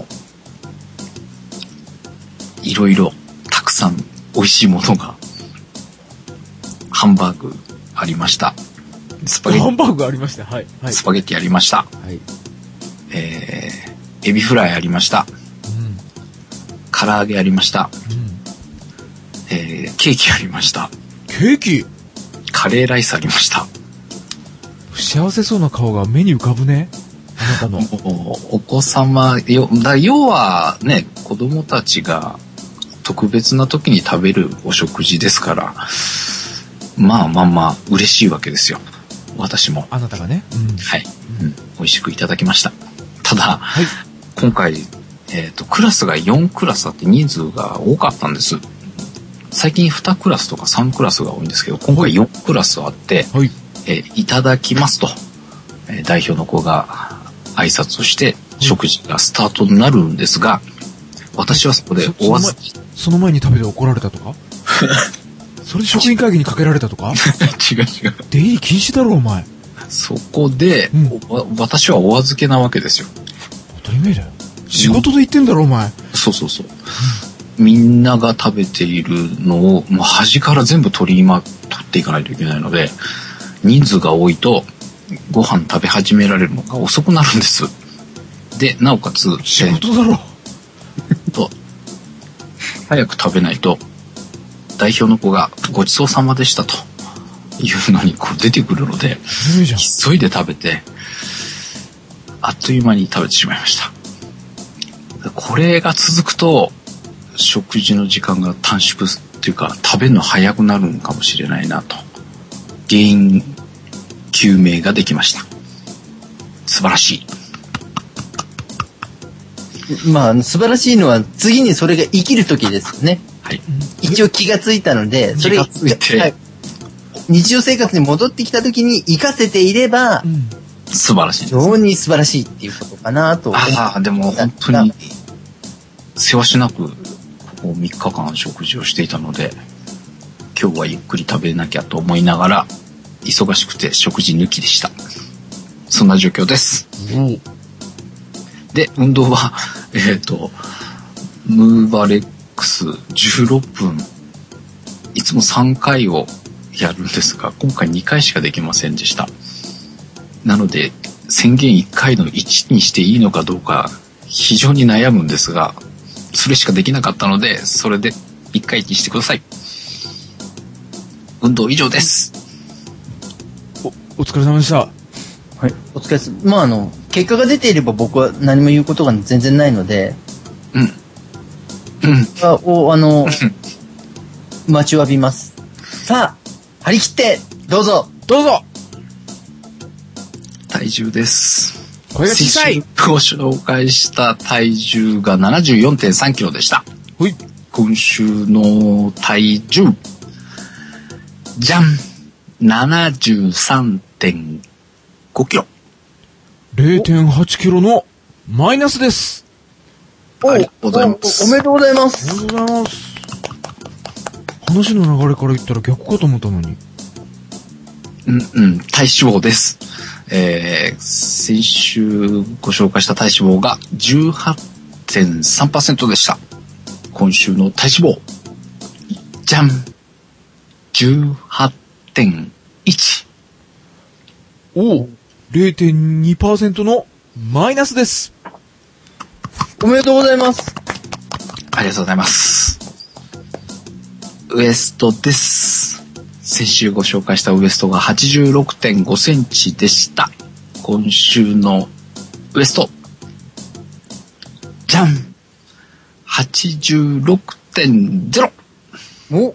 ろいろたくさん美味しいものが、ハンバーグありました。 ハンバーグありました。はい。はい、 スパゲッティありました。はい。エビフライありました。うん。唐揚げありました。うん。ケーキありました。 ケーキ？ カレーライスありました。 幸せそうな顔が目に浮かぶね。あなたの。 お子様、要はね、子供たちが特別な時に食べるお食事ですから、まあ、嬉しいわけですよ。私も。 あなたがね。 うん、はい、うん。美味しくいただきました。ただ、はい、今回、クラスが4クラスあって人数が多かったんです。最近2クラスとか3クラスが多いんですけど、今回4クラスあって、はい、いただきますと、代表の子が挨拶をして食事がスタートになるんですが、私はそこでその前に食べて怒られたとかそれで職員会議にかけられたとか違う。 出入り禁止だろお前。 そこで、私はお預けなわけですよ。 当たり前だよ。仕事で言ってんだろお前。 そう、みんなが食べているのをもう端から全部取っていかないといけないので、人数が多いとご飯食べ始められるのが遅くなるんです。で、なおかつ仕事だろと早く食べないと代表の子がごちそうさまでしたというのにこう出てくるので、急いで食べてあっという間に食べてしまいました。これが続くと食事の時間が短縮っていうか食べるの早くなるのかもしれないなと、原因究明ができました。素晴らしい。まあ素晴らしいのは次にそれが生きる時ですね。はい。一応気がついたので、それがついて、はい、日常生活に戻ってきた時に活かせていれば、 素晴らしいです。 非常に素晴らしいっていうことかなと思って。 ああ、でも本当にせわしなくここ3日間食事をしていたので、今日はゆっくり食べなきゃと思いながら忙しくて食事抜きでした。そんな状況です。で、運動はムーバレックス16分、いつも3回をやるんですが、今回2回しかできませんでした。なので宣言1回の1にしていいのかどうか非常に悩むんですが、それしかできなかったので、それで1回にしてください。運動以上です。 お疲れ様でした。 はい、お疲れ様。まあ結果が出ていれば僕は何も言うことが全然ないので、待ちわびます。さあ、張り切ってどうぞ。 体重です。 これが小さい。 ご紹介した体重が 74.3 キロでした。 はい。 今週の体重、じゃん 73.5 キロ。 0.8 キロのマイナスです。 ありがとうございます。 おめでとうございます。 おめでとうございます。話の流れから言ったら逆かと思ったのに。 体脂肪です。先週ご紹介した体脂肪が 18.3% でした。今週の体脂肪、じゃん 18.1。 お 0.2% のマイナスです。 おめでとうございます。 ありがとうございます。ウエストです。先週ご紹介したウエストが 86.5 センチでした。今週のウエスト、じゃん 86.0。 お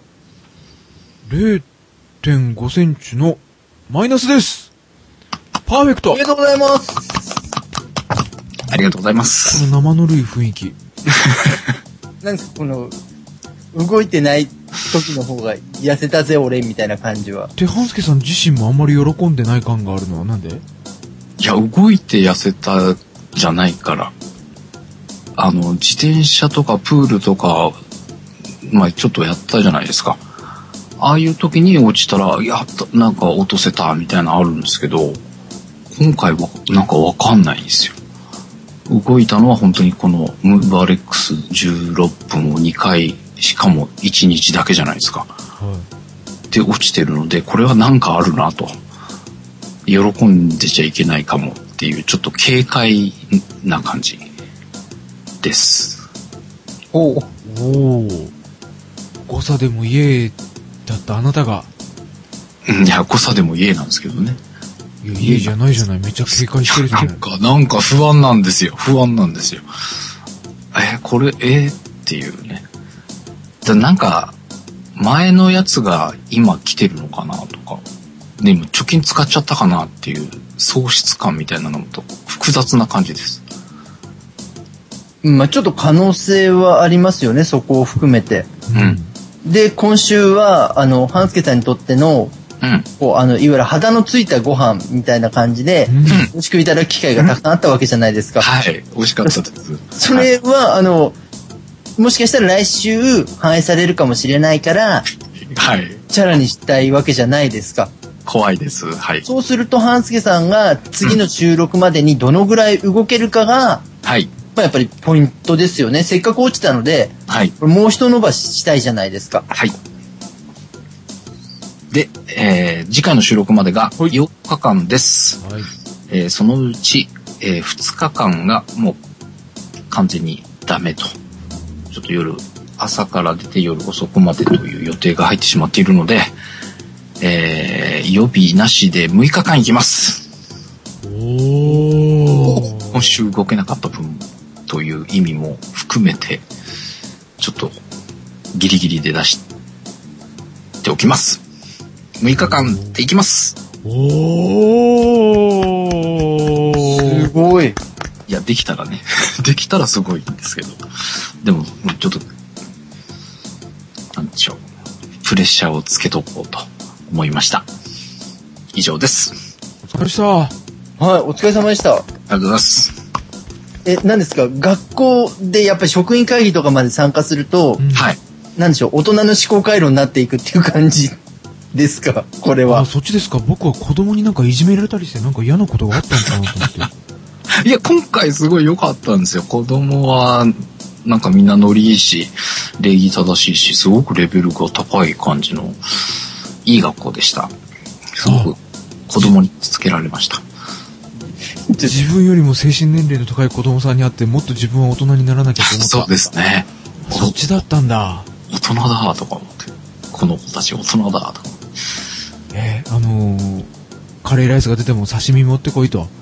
0.5 センチのマイナスです。パーフェクト。 おめでとうございます。 ありがとうございます。 この生ぬるい雰囲気。 なんかこの、動いてない時の方が痩せたぜ俺みたいな感じは。 で、半助さん自身もあんまり喜んでない感があるのはなんで？ いや、動いて痩せたじゃないから。自転車とかプールとか、まあちょっとやったじゃないですか。ああいう時に落ちたら、やった、なんか落とせたみたいなのあるんですけど、今回はなんかわかんないんですよ。動いたのは本当にこのムーバーレックス16分を2回、しかも1日だけじゃないですか。はい、で、落ちてるので、これはなんかあるなと。喜んでちゃいけないかもっていう、ちょっと軽快な感じです。 おお。誤差でもイエーだったあなたが。 いや、誤差でもイエーなんですけどね。 いや、イエーじゃないじゃない。めっちゃ警戒してるじゃない。 なんか不安なんですよ。これ、っていうね。なんか、前のやつが今来てるのかなとか、でも貯金使っちゃったかなっていう喪失感みたいなのと複雑な感じです。 まあちょっと可能性はありますよね、そこを含めて。うん。で、今週は、半助さんにとっての、こういわゆる肌のついたご飯みたいな感じで、美味しくいただく機会がたくさんあったわけじゃないですか。 はい、美味しかったです。 それは、もしかしたら来週反映されるかもしれないから、 はい。 チャラにしたいわけじゃないですか。 怖いです。はい。 そうすると、半助さんが次の収録までにどのぐらい動けるかが、 はい。 まあやっぱりポイントですよね。せっかく落ちたので、 はい。 もう一伸ばししたいじゃないですか。 はい。で、次回の収録までが4日間です。はい。そのうち、2日間がもう完全にダメと。ちょっと朝から出て夜遅くまでという予定が入ってしまっているので、予備なしで6日間行きます。今週動けなかった分という意味も含めて、ちょっとギリギリで出しておきます。6日間で行きます。 すごい。 いや、できたらね。できたらすごいんですけど。でも、ちょっと、なんでしょう。プレッシャーをつけとこうと思いました。以上です。 お疲れ様でした。 はい、お疲れ様でした。 ありがとうございます。 何ですか、学校でやっぱり職員会議とかまで参加すると、 はい。 なんでしょう、大人の思考回路になっていくっていう感じですか、これは。 あ、そっちですか。僕は子供になんかいじめられたりしてなんか嫌なことがあったのかなと思って。 いや、今回すごい良かったんですよ。子供は、なんかみんなノリいいし、礼儀正しいし、すごくレベルが高い感じの、いい学校でした。すごく子供につけられました。 自分よりも精神年齢の高い子供さんに会って、もっと自分は大人にならなきゃと思った。 そうですね。 そっちだったんだ。 大人だとか思って。この子たち大人だとか。 カレーライスが出ても刺身持ってこいと。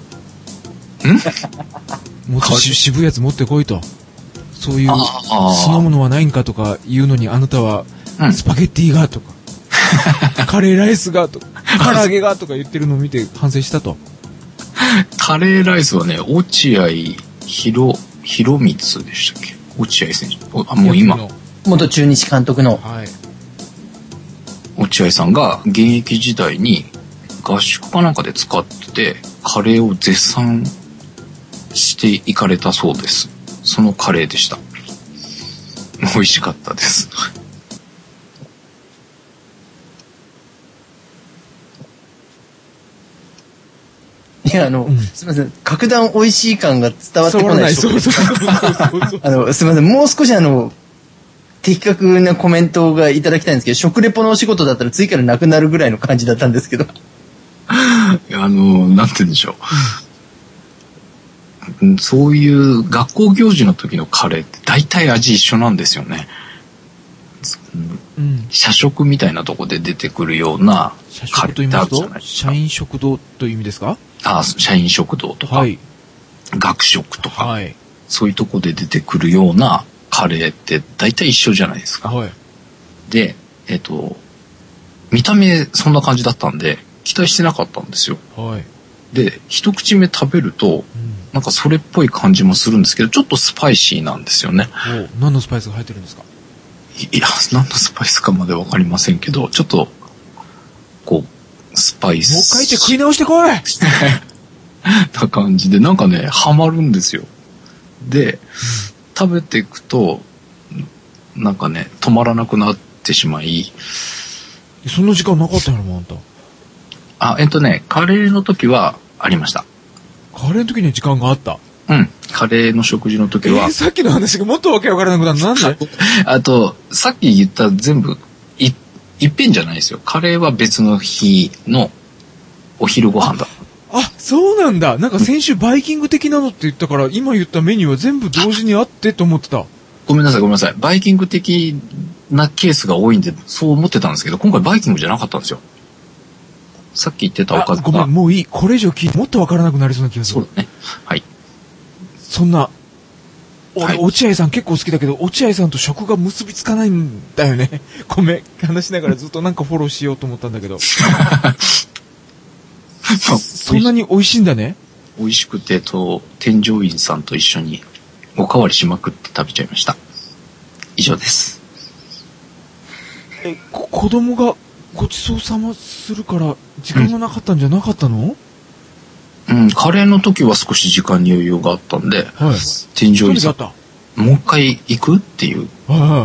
もっと渋いやつ持ってこいと。そういう酢の物はないんかとか言うのに、あなたはスパゲッティがとか、カレーライスがとか、唐揚げがとか言ってるのを見て反省したと。 カレーライスはね、落合博光でしたっけ？落合選手。もう今。 元中日監督の。 はい。 落合さんが現役時代に合宿かなんかで使ってて、カレーを絶賛していかれたそうです。そのカレーでした。美味しかったです。 いや、すみません。格段美味しい感が伝わってこない。 そう。 すみません。もう少し的確なコメントがいただきたいんですけど、食レポのお仕事だったら次からなくなるぐらいの感じだったんですけど。 なんて言うんでしょう。そういう学校行事の時のカレーって大体味一緒なんですよね。社食みたいなとこで出てくるようなカレーってあるじゃないですか。 社員食堂という意味ですか？ 社員食堂とか、はい、学食とか、 はい、 そういうとこで出てくるようなカレーって大体一緒じゃないですか。 はい、 で、見た目そんな感じだったんで期待してなかったんですよ。 はい、 で、一口目食べると、 なんかそれっぽい感じもするんですけど、ちょっとスパイシーなんですよね。 何のスパイスが入ってるんですか？ いや、何のスパイスかまでわかりませんけど、ちょっと、こう、スパイス。 もう一回言って食い直してこいな感じで、なんかね、ハマるんですよ。で、食べていくと、なんかね、止まらなくなってしまい。 そんな時間なかったんやろ、もうあんた。 カレーの時はありました。 カレーの時には時間があった？ うん。カレーの食事の時は。 さっきの話がもっとわけわからなくなる。なんで？ あと、さっき言った全部、いっぺんじゃないですよ。カレーは別の日のお昼ご飯だ。 あ、そうなんだ。なんか先週バイキング的なのって言ったから、今言ったメニューは全部同時にあってと思ってた。 ごめんなさい。バイキング的なケースが多いんで、そう思ってたんですけど、今回バイキングじゃなかったんですよ。さっき言ってたおかずが。 ごめん、もういい。これ以上聞いてもっとわからなくなりそうな気がする。 そうだね。はい。 そんな、俺、 はい、 落合さん結構好きだけど、落合さんと食が結びつかないんだよね。ごめん。話しながらずっとなんかフォローしようと思ったんだけど。そんなに美味しいんだね。 美味しくて、添乗員さんと一緒におかわりしまくって食べちゃいました。以上です。 子供がごちそうさまするから時間がなかったんじゃなかったの？ うん、カレーの時は少し時間に余裕があったんで、 はい、 添乗員さん、もう一回行くっていう。 はい、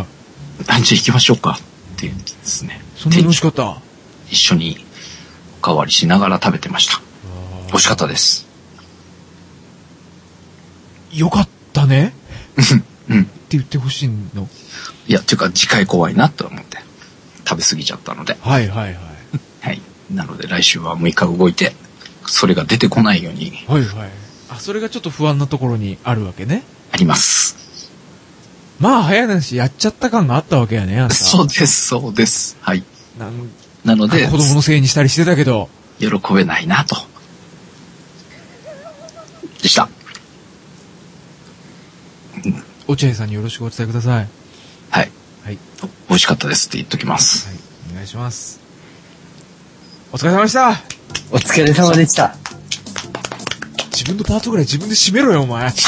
じゃあ行きましょうかっていうんですね。 そんなに美味しかった。 一緒におかわりしながら食べてました。美味しかったです。 よかったね。 うん。 って言ってほしいの？ いや、っていうか次回怖いなと思って食べ過ぎちゃったので。 はいはいはい。 はい。なので来週は6日動いて、それが出てこないように。 はいはい。あ、それがちょっと不安なところにあるわけね。 あります。 まあ早い話、やっちゃった感があったわけやね、あんた。 そうです。はい。なので、 子供のせいにしたりしてたけど。 喜べないなと。でした。 落合さんによろしくお伝えください。 はい。 はい。 美味しかったですって言っときます。 はい。お願いします。お疲れ様でした。 お疲れ様でした。 自分のパートぐらい自分で締めろよ、お前。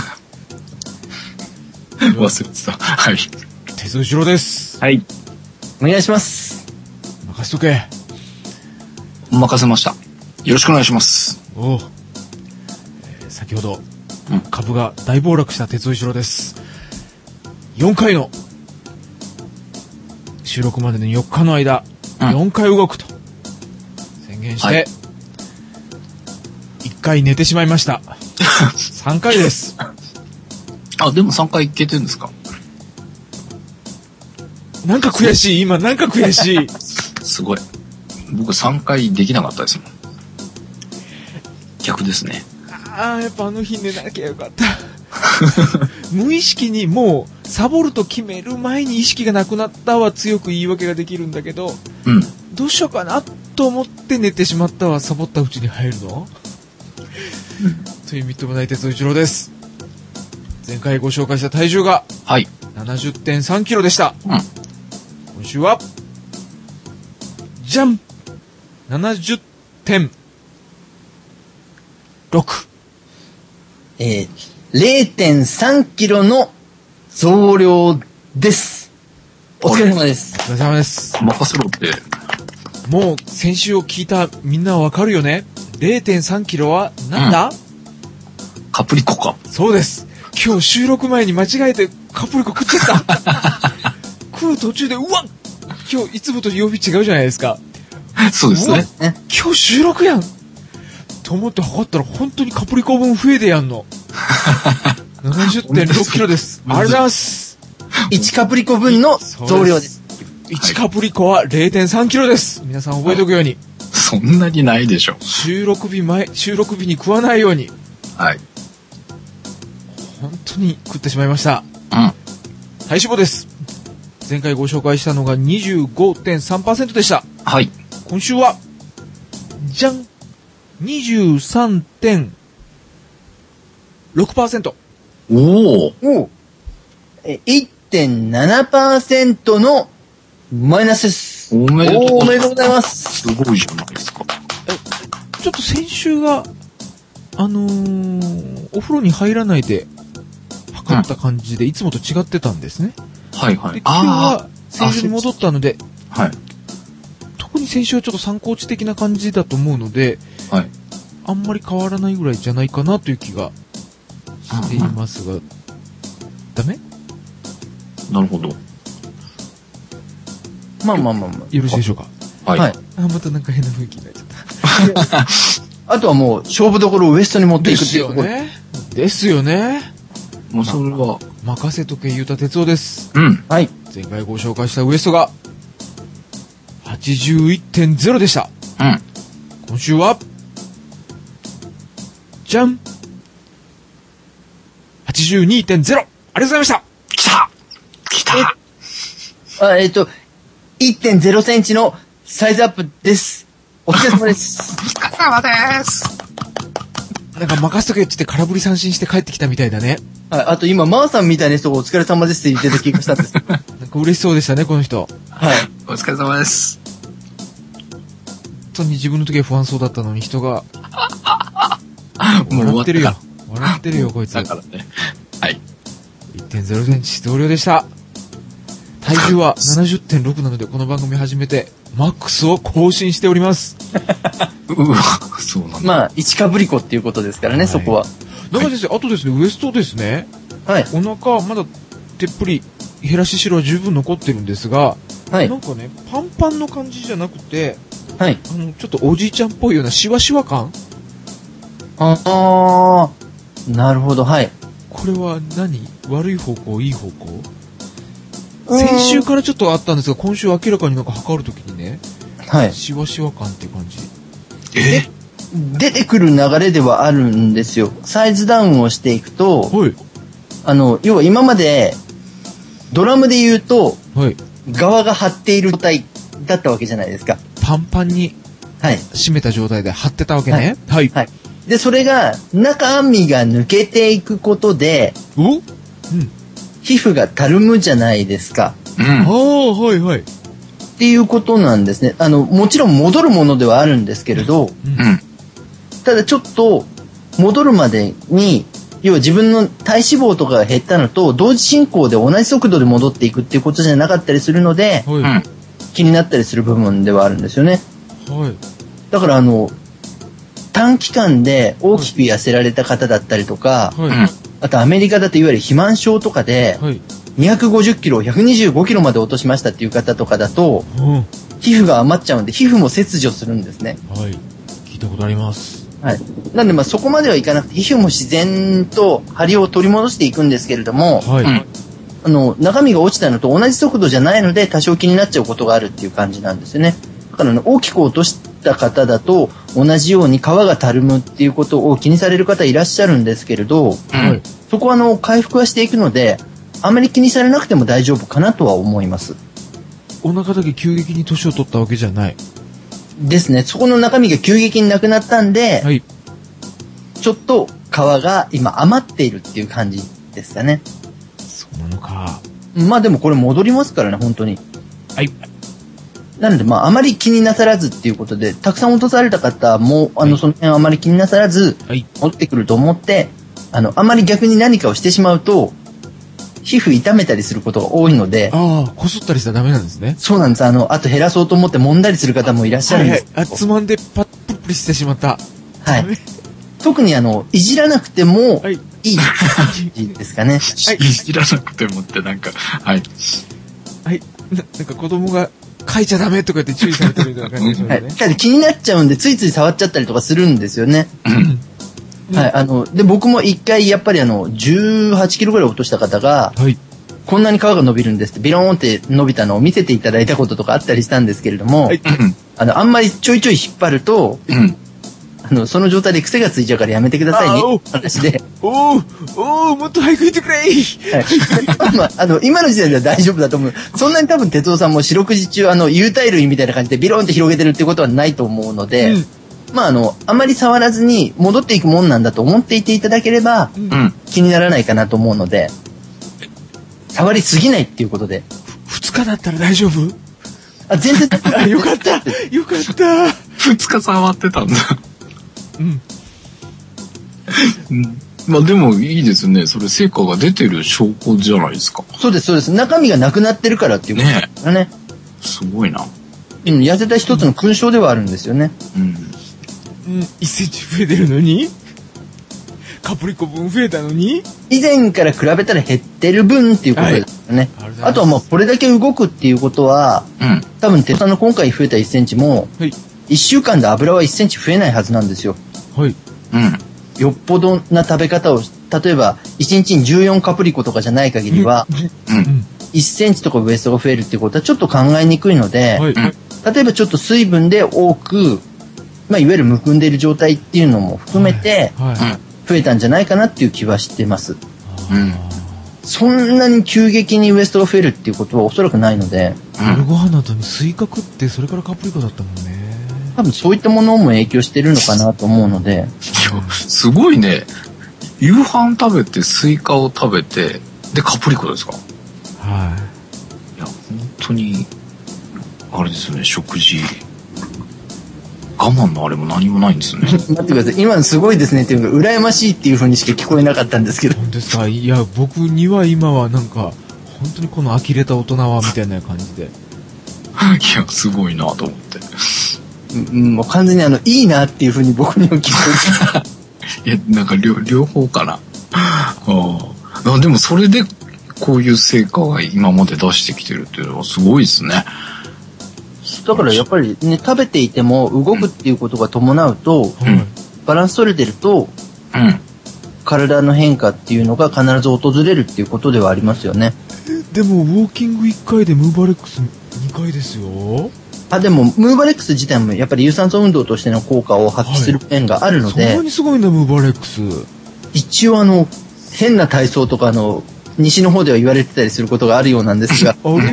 忘れてた。はい。 鉄尾一郎です。 はい。お願いします。 任せとけ。 任せました。よろしくお願いします。 おう。先ほど、株が大暴落した鉄尾一郎です。4回の収録までの4日の間、4回動くと宣言して、はい、1回寝てしまいました。3回です。 あ、でも3回いけてるんですか？ なんか悔しい。今なんか悔しい。 すごい。僕3回できなかったですもん。逆ですね。 ああ、やっぱあの日寝なきゃよかった。無意識にもうサボると決める前に意識がなくなったは強く言い訳ができるんだけど、どうしようかなと思って寝てしまったはサボったうちに入るの、というみっともない鉄尾一郎です。前回ご紹介した体重が 70.3 キロでした、今週はじゃん 70.6 0.3 キロの増量です。お疲れ様です。 お疲れ様です。 任せろって。 もう先週を聞いたみんなはわかるよね。 0.3 キロはなんだ、 カプリコか。 そうです。今日収録前に間違えてカプリコ食っちゃった。食う途中で、うわっ、今日いつもと曜日違うじゃないですか。 そうですね。 今日収録やんと思って測ったら本当にカプリコ分増えてやんの。70.6 キロです。ありがとうございます。 1カプリコ分の増量です。 1カプリコは 0.3 キロです。皆さん覚えておくように。 そんなにないでしょ。 収録日に食わないように。 はい。 本当に食ってしまいました。体脂肪です。前回ご紹介したのが 25.3% でした。 はい。 今週は、じゃん 23.6%。 おお 1.7% のマイナスです。 おめでとうございます。 すごいじゃないですか。 ちょっと先週がお風呂に入らないで測った感じで、いつもと違ってたんですね。 はいはい。 で、今日は先週に戻ったので、 はい。 特に先週はちょっと参考値的な感じだと思うので、 はい。 あんまり変わらないぐらいじゃないかなという気がしていますが、ダメ？ なるほど。 まあ。 よろしいでしょうか？ はい。 はい。 またなんか変な雰囲気になっちゃった。 あとはもう、勝負どころをウエストに持っていくっていうところ。 ですよね。 もうそれは。 任せとけ、ゆうた哲夫です。 うん。 はい。 前回ご紹介したウエストが、81.0 でした。 うん。 今週は、じゃん !82.0! ありがとうございました。 来た 1.0 センチのサイズアップです。お疲れ様です。 お疲れ様です。 なんか任せとけって言って空振り三振して帰ってきたみたいだね。 はい。あと今、マーさんみたいな人がお疲れ様ですって言ってた気がしたんです。 なんか嬉しそうでしたね、この人。 はい。 お疲れ様です。 本当に自分の時は不安そうだったのに人が、 もう笑ってるよ。笑ってるよ、こいつ。 だからね。はい。 1.0 センチ同僚でした。体重は 70.6 なので、この番組始めて、マックスを更新しております。 うわ、そうなんだ。 まあ、一かぶりこっていうことですからね、はい、そこは。 中先生、あとですね、ウエストですね。 はい。 お腹、まだ、てっぷり、減らし汁は十分残ってるんですが、 はい。 なんかね、パンパンの感じじゃなくて、 はい。 ちょっとおじいちゃんっぽいようなシワシワ感？ あー、なるほど、はい。 これは何？悪い方向、いい方向？先週からちょっとあったんですが、今週明らかになんか測るときにね、 はい。 シワシワ感っていう感じ。 出てくる流れではあるんですよ。サイズダウンをしていくと、 はい。 要は今まで、ドラムで言うと、 はい。 側が張っている状態だったわけじゃないですか。 パンパンに、 はい。 締めた状態で張ってたわけね。はい。 はい。で、それが、中身が抜けていくことで、 うん。 皮膚がたるむじゃないですか。 うん。 ああ、はいはい。 っていうことなんですね。もちろん戻るものではあるんですけれど、 うん。 ただちょっと、戻るまでに、要は自分の体脂肪とかが減ったのと、同時進行で同じ速度で戻っていくっていうことじゃなかったりするので、 はい。 気になったりする部分ではあるんですよね。 はい。 だから短期間で大きく痩せられた方だったりとか、 はい。 あとアメリカだといわゆる肥満症とかで、 はい。 250キロ、125キロまで落としましたっていう方とかだと、皮膚が余っちゃうんで、皮膚も切除するんですね。 はい。聞いたことあります。 はい。なんでそこまではいかなくて、皮膚も自然と張りを取り戻していくんですけれども、 はい。 中身が落ちたのと同じ速度じゃないので、多少気になっちゃうことがあるっていう感じなんですよね。だから大きく落とした方だと、同じように皮がたるむっていうことを気にされる方いらっしゃるんですけれど、 はい。 そこは回復はしていくので、あまり気にされなくても大丈夫かなとは思います。 お腹だけ急激に年を取ったわけじゃない。 ですね。そこの中身が急激になくなったんで、 はい。 ちょっと皮が今余っているっていう感じですかね。 そうなのか。 まあでもこれ戻りますからね、本当に。 はい。 なのであまり気になさらずっていうことで、たくさん落とされた方も、その辺あまり気になさらず、戻ってくると思って、あまり逆に何かをしてしまうと、皮膚痛めたりすることが多いので。 ああ、こすったりしたらダメなんですね。 そうなんです。あと減らそうと思って揉んだりする方もいらっしゃるんです。 はいはい。つまんでパップリしてしまった。 はい。特にいじらなくてもいいですかね。 はい。いじらなくてもってなんか、はい。 はい。なんか子供が書いちゃダメとかって注意されてるみたいな感じでしょうね。 はい。ただ気になっちゃうんで、ついつい触っちゃったりとかするんですよね。はい。で、僕も一回やっぱり18キロぐらい落とした方が、 はい。 こんなに皮が伸びるんですって、ビローンって伸びたのを見せていただいたこととかあったりしたんですけれども、はい。あんまりちょいちょい引っ張ると、その状態で癖がついちゃうからやめてくださいね。話で。 もっと早く言ってくれ。はい。 まあ、今の時点では大丈夫だと思う。そんなに多分哲夫さんも四六時中有袋類みたいな感じでビローンって広げてるってことはないと思うので、まああまり触らずに戻っていくもんなんだと思っていていただければ、気にならないかなと思うので、触りすぎないっていうことで。 2日だったら大丈夫？ 全然大丈夫。 よかった。よかった。 2日触ってたんだ。 まあでもいいですね。それ成果が出てる証拠じゃないですか。 そうです、そうです。中身がなくなってるからっていうことですよね。 すごいな。 痩せた一つの勲章ではあるんですよね。 1センチ増えてるのにカプリコ分増えたのに以前から比べたら減ってる分っていうことですよね。あとはもうこれだけ動くっていうことは、多分テトさんの今回増えた1センチも、1週間で油は1センチ増えないはずなんですよ。よっぽどな食べ方を、例えば1日に14カプリコとかじゃない限りは、1センチとかウエストが増えるっていうことはちょっと考えにくいので、例えばちょっと水分で多く、まあ、いわゆるむくんでいる状態っていうのも含めて、増えたんじゃないかなっていう気はしてます。そんなに急激にウエストが増えるっていうことはおそらくないので。 夜ご飯の後にスイカ食ってそれからカプリコだったもんね。 多分そういったものも影響してるのかなと思うので。 いや、すごいね。夕飯食べてスイカを食べて、でカプリコですか？ はい。 いや、本当に、あれですよね、食事。我慢のあれも何もないんですね。 待ってください。今のすごいですねっていうのが羨ましいっていう風にしか聞こえなかったんですけど。 本当ですか？いや、僕には今はなんか、本当にこの呆れた大人はみたいな感じで。いや、すごいなと思って。 もう完全にいいなっていう風に僕には聞こえる。いや、なんか両方かな。でもそれでこういう成果が今まで出してきてるっていうのはすごいですね。 だからやっぱりね、食べていても動くっていうことが伴うと、バランス取れてると、体の変化っていうのが必ず訪れるっていうことではありますよね。 でもウォーキング1回でムーバレックス2回ですよ。 でもムーバレックス自体もやっぱり有酸素運動としての効果を発揮する面があるので、 そんなにすごいんだムーバレックス。 一応変な体操とか西の方では言われてたりすることがあるようなんですがあれ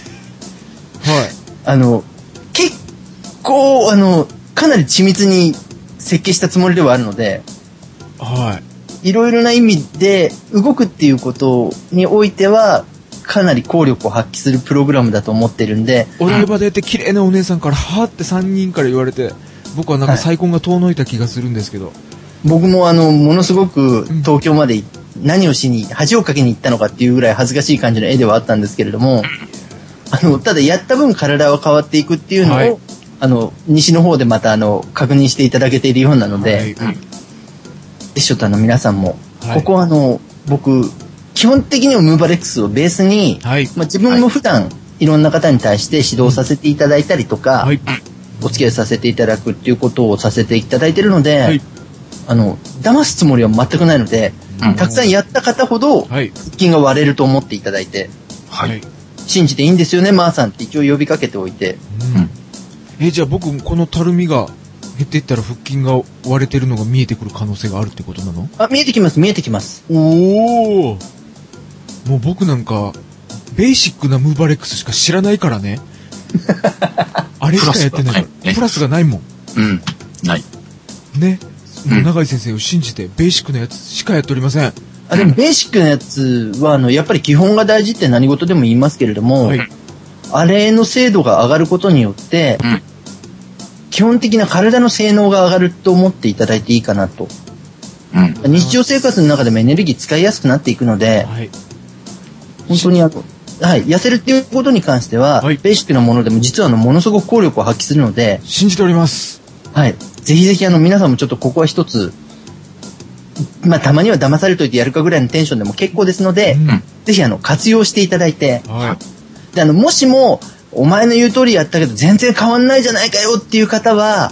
結構かなり緻密に設計したつもりではあるので、いろいろな意味で動くっていうことにおいてはかなり効力を発揮するプログラムだと思ってるんで、 お台場で綺麗なお姉さんからはーって3人から言われて、僕はなんか再婚が遠のいた気がするんですけど、 僕もものすごく東京まで何をしに恥をかきに行ったのかっていうぐらい恥ずかしい感じの絵ではあったんですけれども、ただやった分体は変わっていくっていうのを、西の方でまた確認していただけているようなので、ぜひちょっと皆さんも、ここは僕基本的にはムーバレックスをベースに、自分も普段いろんな方に対して指導させていただいたりとか、お付き合いさせていただくっていうことをさせていただいているので、騙すつもりは全くないので、たくさんやった方ほど腹筋が割れると思っていただいて、信じていいんですよね、マーさんって一応呼びかけておいて。 じゃあ僕このたるみが減っていったら腹筋が割れてるのが見えてくる可能性があるってことなの？ 見えてきます、見えてきます。 おお。もう僕なんかベーシックなムーバレックスしか知らないからね。あれしかやってないから。プラスがないもん。 ない。 ね。もう永井先生を信じてベーシックなやつしかやっておりません。 でもベーシックなやつはやっぱり基本が大事って何事でも言いますけれども、あれの精度が上がることによって、基本的な体の性能が上がると思っていただいていいかなと。日常生活の中でもエネルギー使いやすくなっていくので、本当に痩せるっていうことに関しては、ベーシックなものでも実はものすごく効力を発揮するので、 信じております。 ぜひぜひ皆さんもちょっとここは一つ、たまには騙されといてやるかぐらいのテンションでも結構ですので、ぜひ何用していただいて、でもしもお前の言う通りやったけど全然変わんないじゃないかよっていう方は、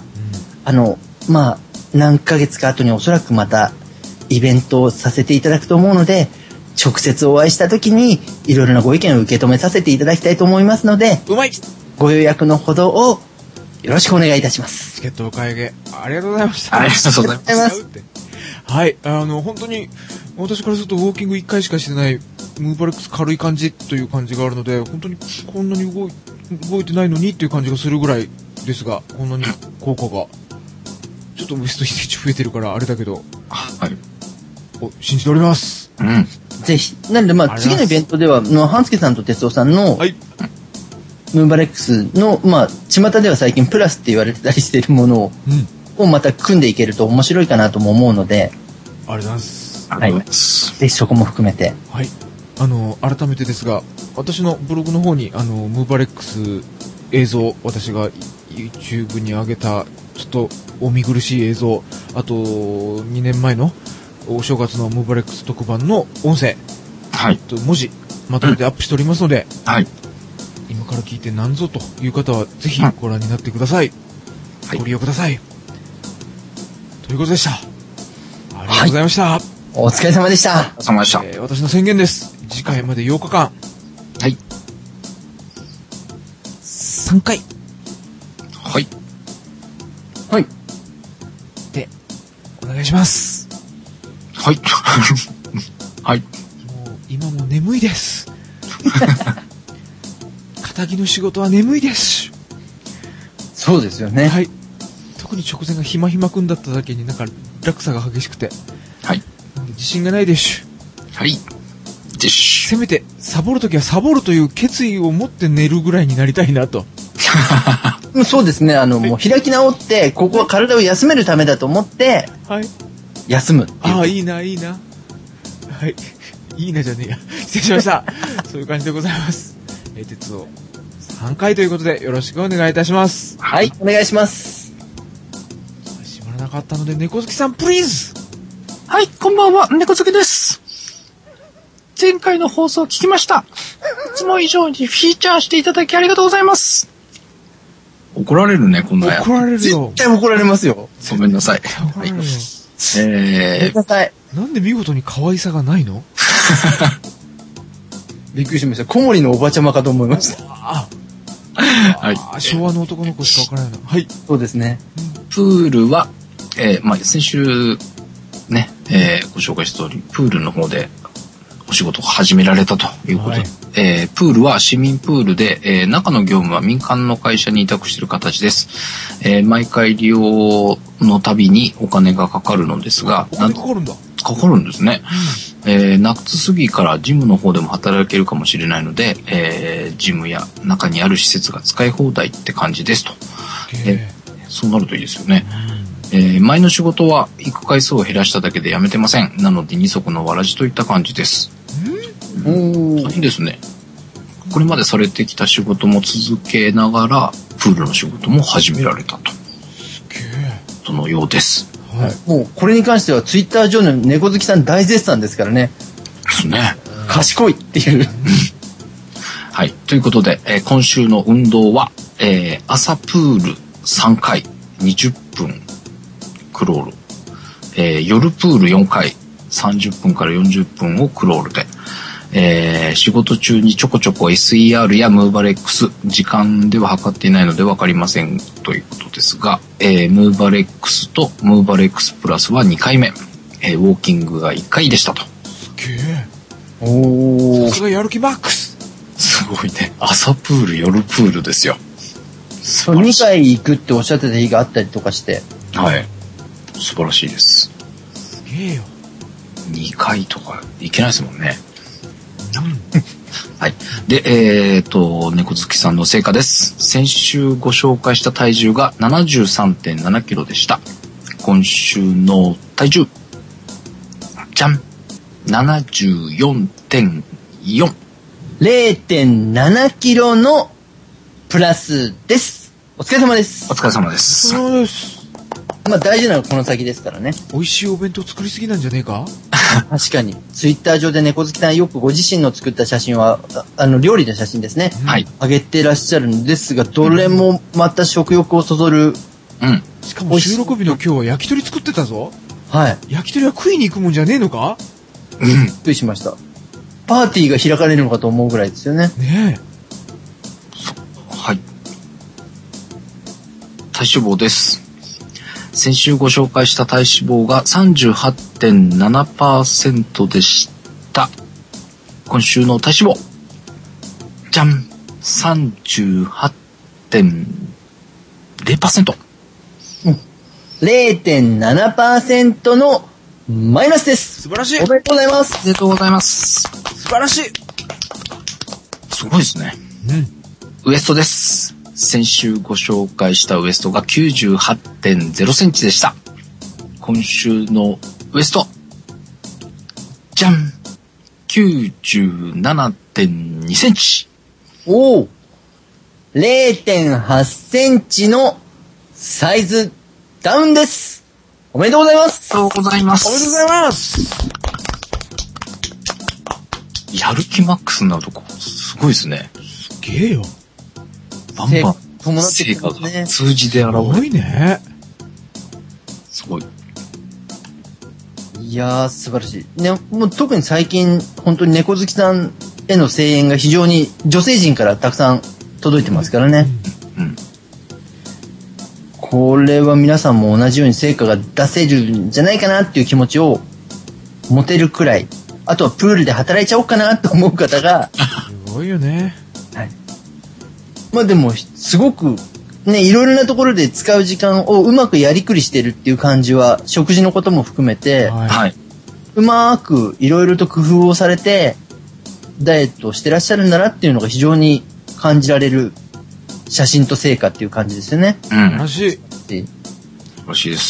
何ヶ月か後におそらくまたイベントをさせていただくと思うので、直接お会いした時にいろいろなご意見を受け止めさせていただきたいと思いますので、ご予約のほどをよろしくお願いいたします。 チケットお買い上げありがとうございました。 ありがとうございます。 本当に私からするとウォーキング1回しかしてないムーバレックス軽い感じという感じがあるので、本当にこんなに動いてないのにっていう感じがするぐらいですが、こんなに効果がちょっとウエスト1センチ増えてるからあれだけど、信じております。 ぜひ。なんで次のイベントでは半助さんと哲夫さんの、ムーバレックスの巷では最近プラスって言われてたりしているものを、また組んでいけると面白いかなとも思うので、 ありがとうございます。 はい。ぜひそこも含めて。 はい。改めてですが、私のブログの方に、ムーバレックス映像、私が YouTube に上げた、ちょっとお見苦しい映像、あと、2年前のお正月のムーバレックス特番の音声、 はい。 文字、まとめてアップしておりますので、 はい。 今から聞いて何ぞという方は、ぜひご覧になってください。はい。ご利用ください。ということでした。ありがとうございました。はい、 お疲れ様でした。 お疲れ様でした。 私の宣言です。次回まで8日間。 はい。 3回。 はい。 はい。 で、お願いします。 はい。はい。 もう、今も眠いです。肩着の仕事は眠いです。 そうですよね。 はい。特に直前がひまひまくんだっただけになんか落差が激しくて。 はい。 自信がないです。 はい。です。 せめて、サボるときはサボるという決意を持って寝るぐらいになりたいなと。 そうですね。もう開き直って、ここは体を休めるためだと思って、 はい。 休むっていう。 ああ、いいな、いいな。はい。いいなじゃねえや。失礼しました。そういう感じでございます。鉄道3回ということでよろしくお願いいたします。 はい、お願いします。 閉まらなかったので、猫好きさん、プリーズ。 はい、こんばんは、猫好きです。前回の放送を聞きました。いつも以上にフィーチャーしていただきありがとうございます。怒られるね、こんなやつ。 怒られるよ。 絶対怒られますよ。 ごめんなさい。 怒られるよ。 ごめんなさい。 なんで見事に可愛さがないの？ びっくりしました。小森のおばちゃまかと思いました。 はい。昭和の男の子しかわからないな。はい。 そうですね。 プールは、先週、ね、ご紹介した通り、プールの方でお仕事が始められたということで、はい、プールは市民プールで、中の業務は民間の会社に委託している形です。毎回利用のたびにお金がかかるのですが、 お金かかるんだ。 かかるんですね。夏過ぎからジムの方でも働けるかもしれないので、ジムや中にある施設が使い放題って感じですと。そうなるといいですよね。前の仕事は行く回数を減らしただけで辞めてません。なので二足のわらじといった感じです。いいですね。これまでされてきた仕事も続けながらプールの仕事も始められたと。そのようです。 はい、もうこれに関してはツイッター上の猫好きさん大絶賛ですからね。 ですね。 賢いっていう。 はい。ということで、今週の運動は、朝プール3回20分クロール、夜プール4回30分から40分をクロールで、仕事中にちょこちょこ SER やムーバレックス、時間では測っていないので分かりませんということですが、ムーバレックスとムーバレックスプラスは2回目、ウォーキングが1回でしたと。 すげえ。 おー。 さすがやる気マックス。 すごいね。朝プール、夜プールですよ。 2回行くっておっしゃってた日があったりとかして。 はい。素晴らしいです。 すげえよ。 2回とかいけないですもんね。はい。で、猫好きさんの成果です。先週ご紹介した体重が 73.7 キロでした。今週の体重、じゃん 74.4。 0.7 キロのプラスです。お疲れ様です。 お疲れ様です。 まあ大事なのはこの先ですからね。 美味しいお弁当作りすぎなんじゃねえか？ 確かに。ツイッター上で猫好きさんよくご自身の作った写真は、料理の写真ですね。 はい。 上げてらっしゃるんですが、どれもまた食欲をそそる。 うん。 しかも収録日の今日は焼き鳥作ってたぞ。 はい。 焼き鳥は食いに行くもんじゃねえのか？ びっくりしました。パーティーが開かれるのかと思うぐらいですよね。 ねえ。はい。体脂肪です。先週ご紹介した体脂肪が 38.7% でした。今週の体脂肪、じゃん 38.0%、 0.7% のマイナスです。 素晴らしい。 おめでとうございます。 おめでとうございます。 素晴らしい。 すごいですね。ウエストです。先週ご紹介したウエストが 98.0 センチでした。今週のウエスト、 じゃん !97.2 センチ。 おお !0.8 センチのサイズダウンです。おめでとうございます。 ありがとうございます。 おめでとうございます。 やる気マックスになるとこ、すごいですね。 すげえよ。 バンバン成果が数字で現れる。 すごいね。 すごい。 いやー、素晴らしい。ね、もう特に最近、本当に猫好きさんへの声援が非常に女性陣からたくさん届いてますからね。 うん。 これは皆さんも同じように成果が出せるんじゃないかなっていう気持ちを持てるくらい、あとはプールで働いちゃおうかなと思う方が。 すごいよね。 はい。まあでも、すごく、ね、いろいろなところで使う時間をうまくやりくりしてるっていう感じは、食事のことも含めて、 はい。 うまくいろいろと工夫をされて、ダイエットをしてらっしゃるんだなっていうのが非常に感じられる写真と成果っていう感じですよね。 うん。素晴らしい。 素晴らしいです。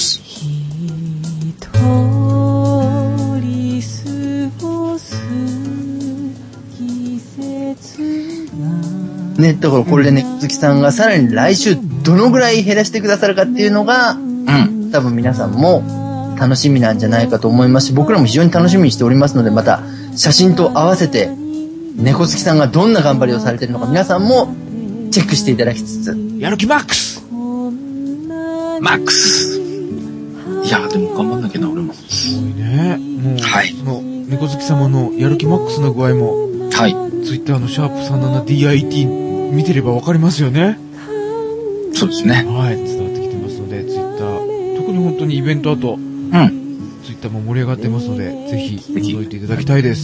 ね、だからこれでね、鈴木さんがさらに来週どのぐらい減らしてくださるかっていうのが、 うん、 多分皆さんも楽しみなんじゃないかと思いますし、僕らも非常に楽しみにしておりますので、また写真と合わせて猫好きさんがどんな頑張りをされているのか皆さんもチェックしていただきつつ、 やる気マックスマックス。いやでも頑張んなきゃな俺も。 すごいね。もう、 はい、 その猫好き様のやる気マックスの具合も、 はい、 ツイッターのシャープ 37DIT 見てればわかりますよね。 そうですね。 はい、伝わってきてますので、ツイッター、特に本当にイベント後、 うん、 ツイッターも盛り上がってますので、ぜひ覗いていただきたいです。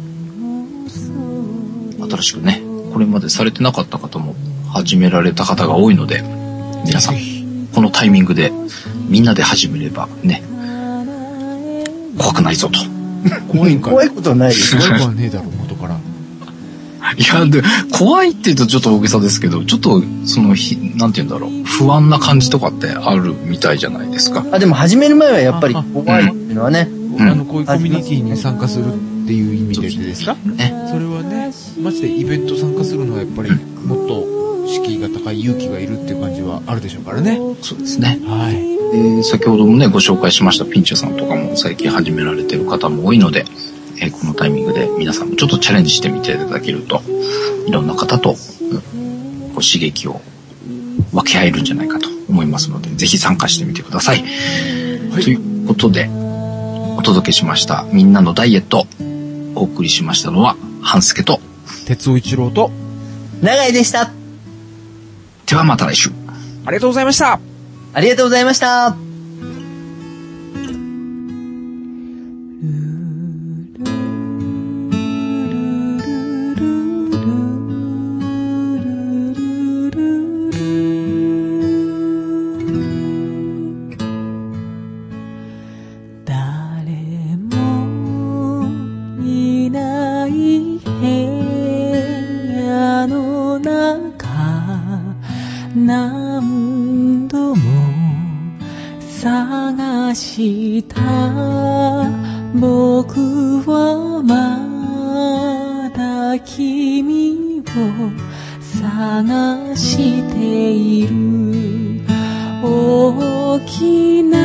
新しくね、これまでされてなかった方も始められた方が多いので、皆さんこのタイミングでみんなで始めればね、怖くないぞと。 怖いんかい。 怖いことはないよ。 怖いことはねえだろ元から。 いやで怖いって言うとちょっと大げさですけど、ちょっとそのなんて言うんだろう、不安な感じとかってあるみたいじゃないですか。 あ、でも始める前はやっぱり怖いっていうのはね、 こういうコミュニティに参加するっていう意味でですか？ ね、 それはね、マジでイベント参加するのはやっぱりもっと敷居が高い勇気がいるっていう感じはあるでしょうからね。 そうですね。 はい。 先ほどもねご紹介しましたピンチャさんとかも最近始められてる方も多いので、このタイミングで皆さんもちょっとチャレンジしてみていただけると、いろんな方と、こう刺激を分け合えるんじゃないかと思いますので、ぜひ参加してみてください。はい、ということでお届けしましたみんなのダイエット、お送りしましたのは半助と哲夫一郎と永井でした。 ではまた来週。 ありがとうございました。 ありがとうございました。 何度も探した僕はまだ君を探している。大きな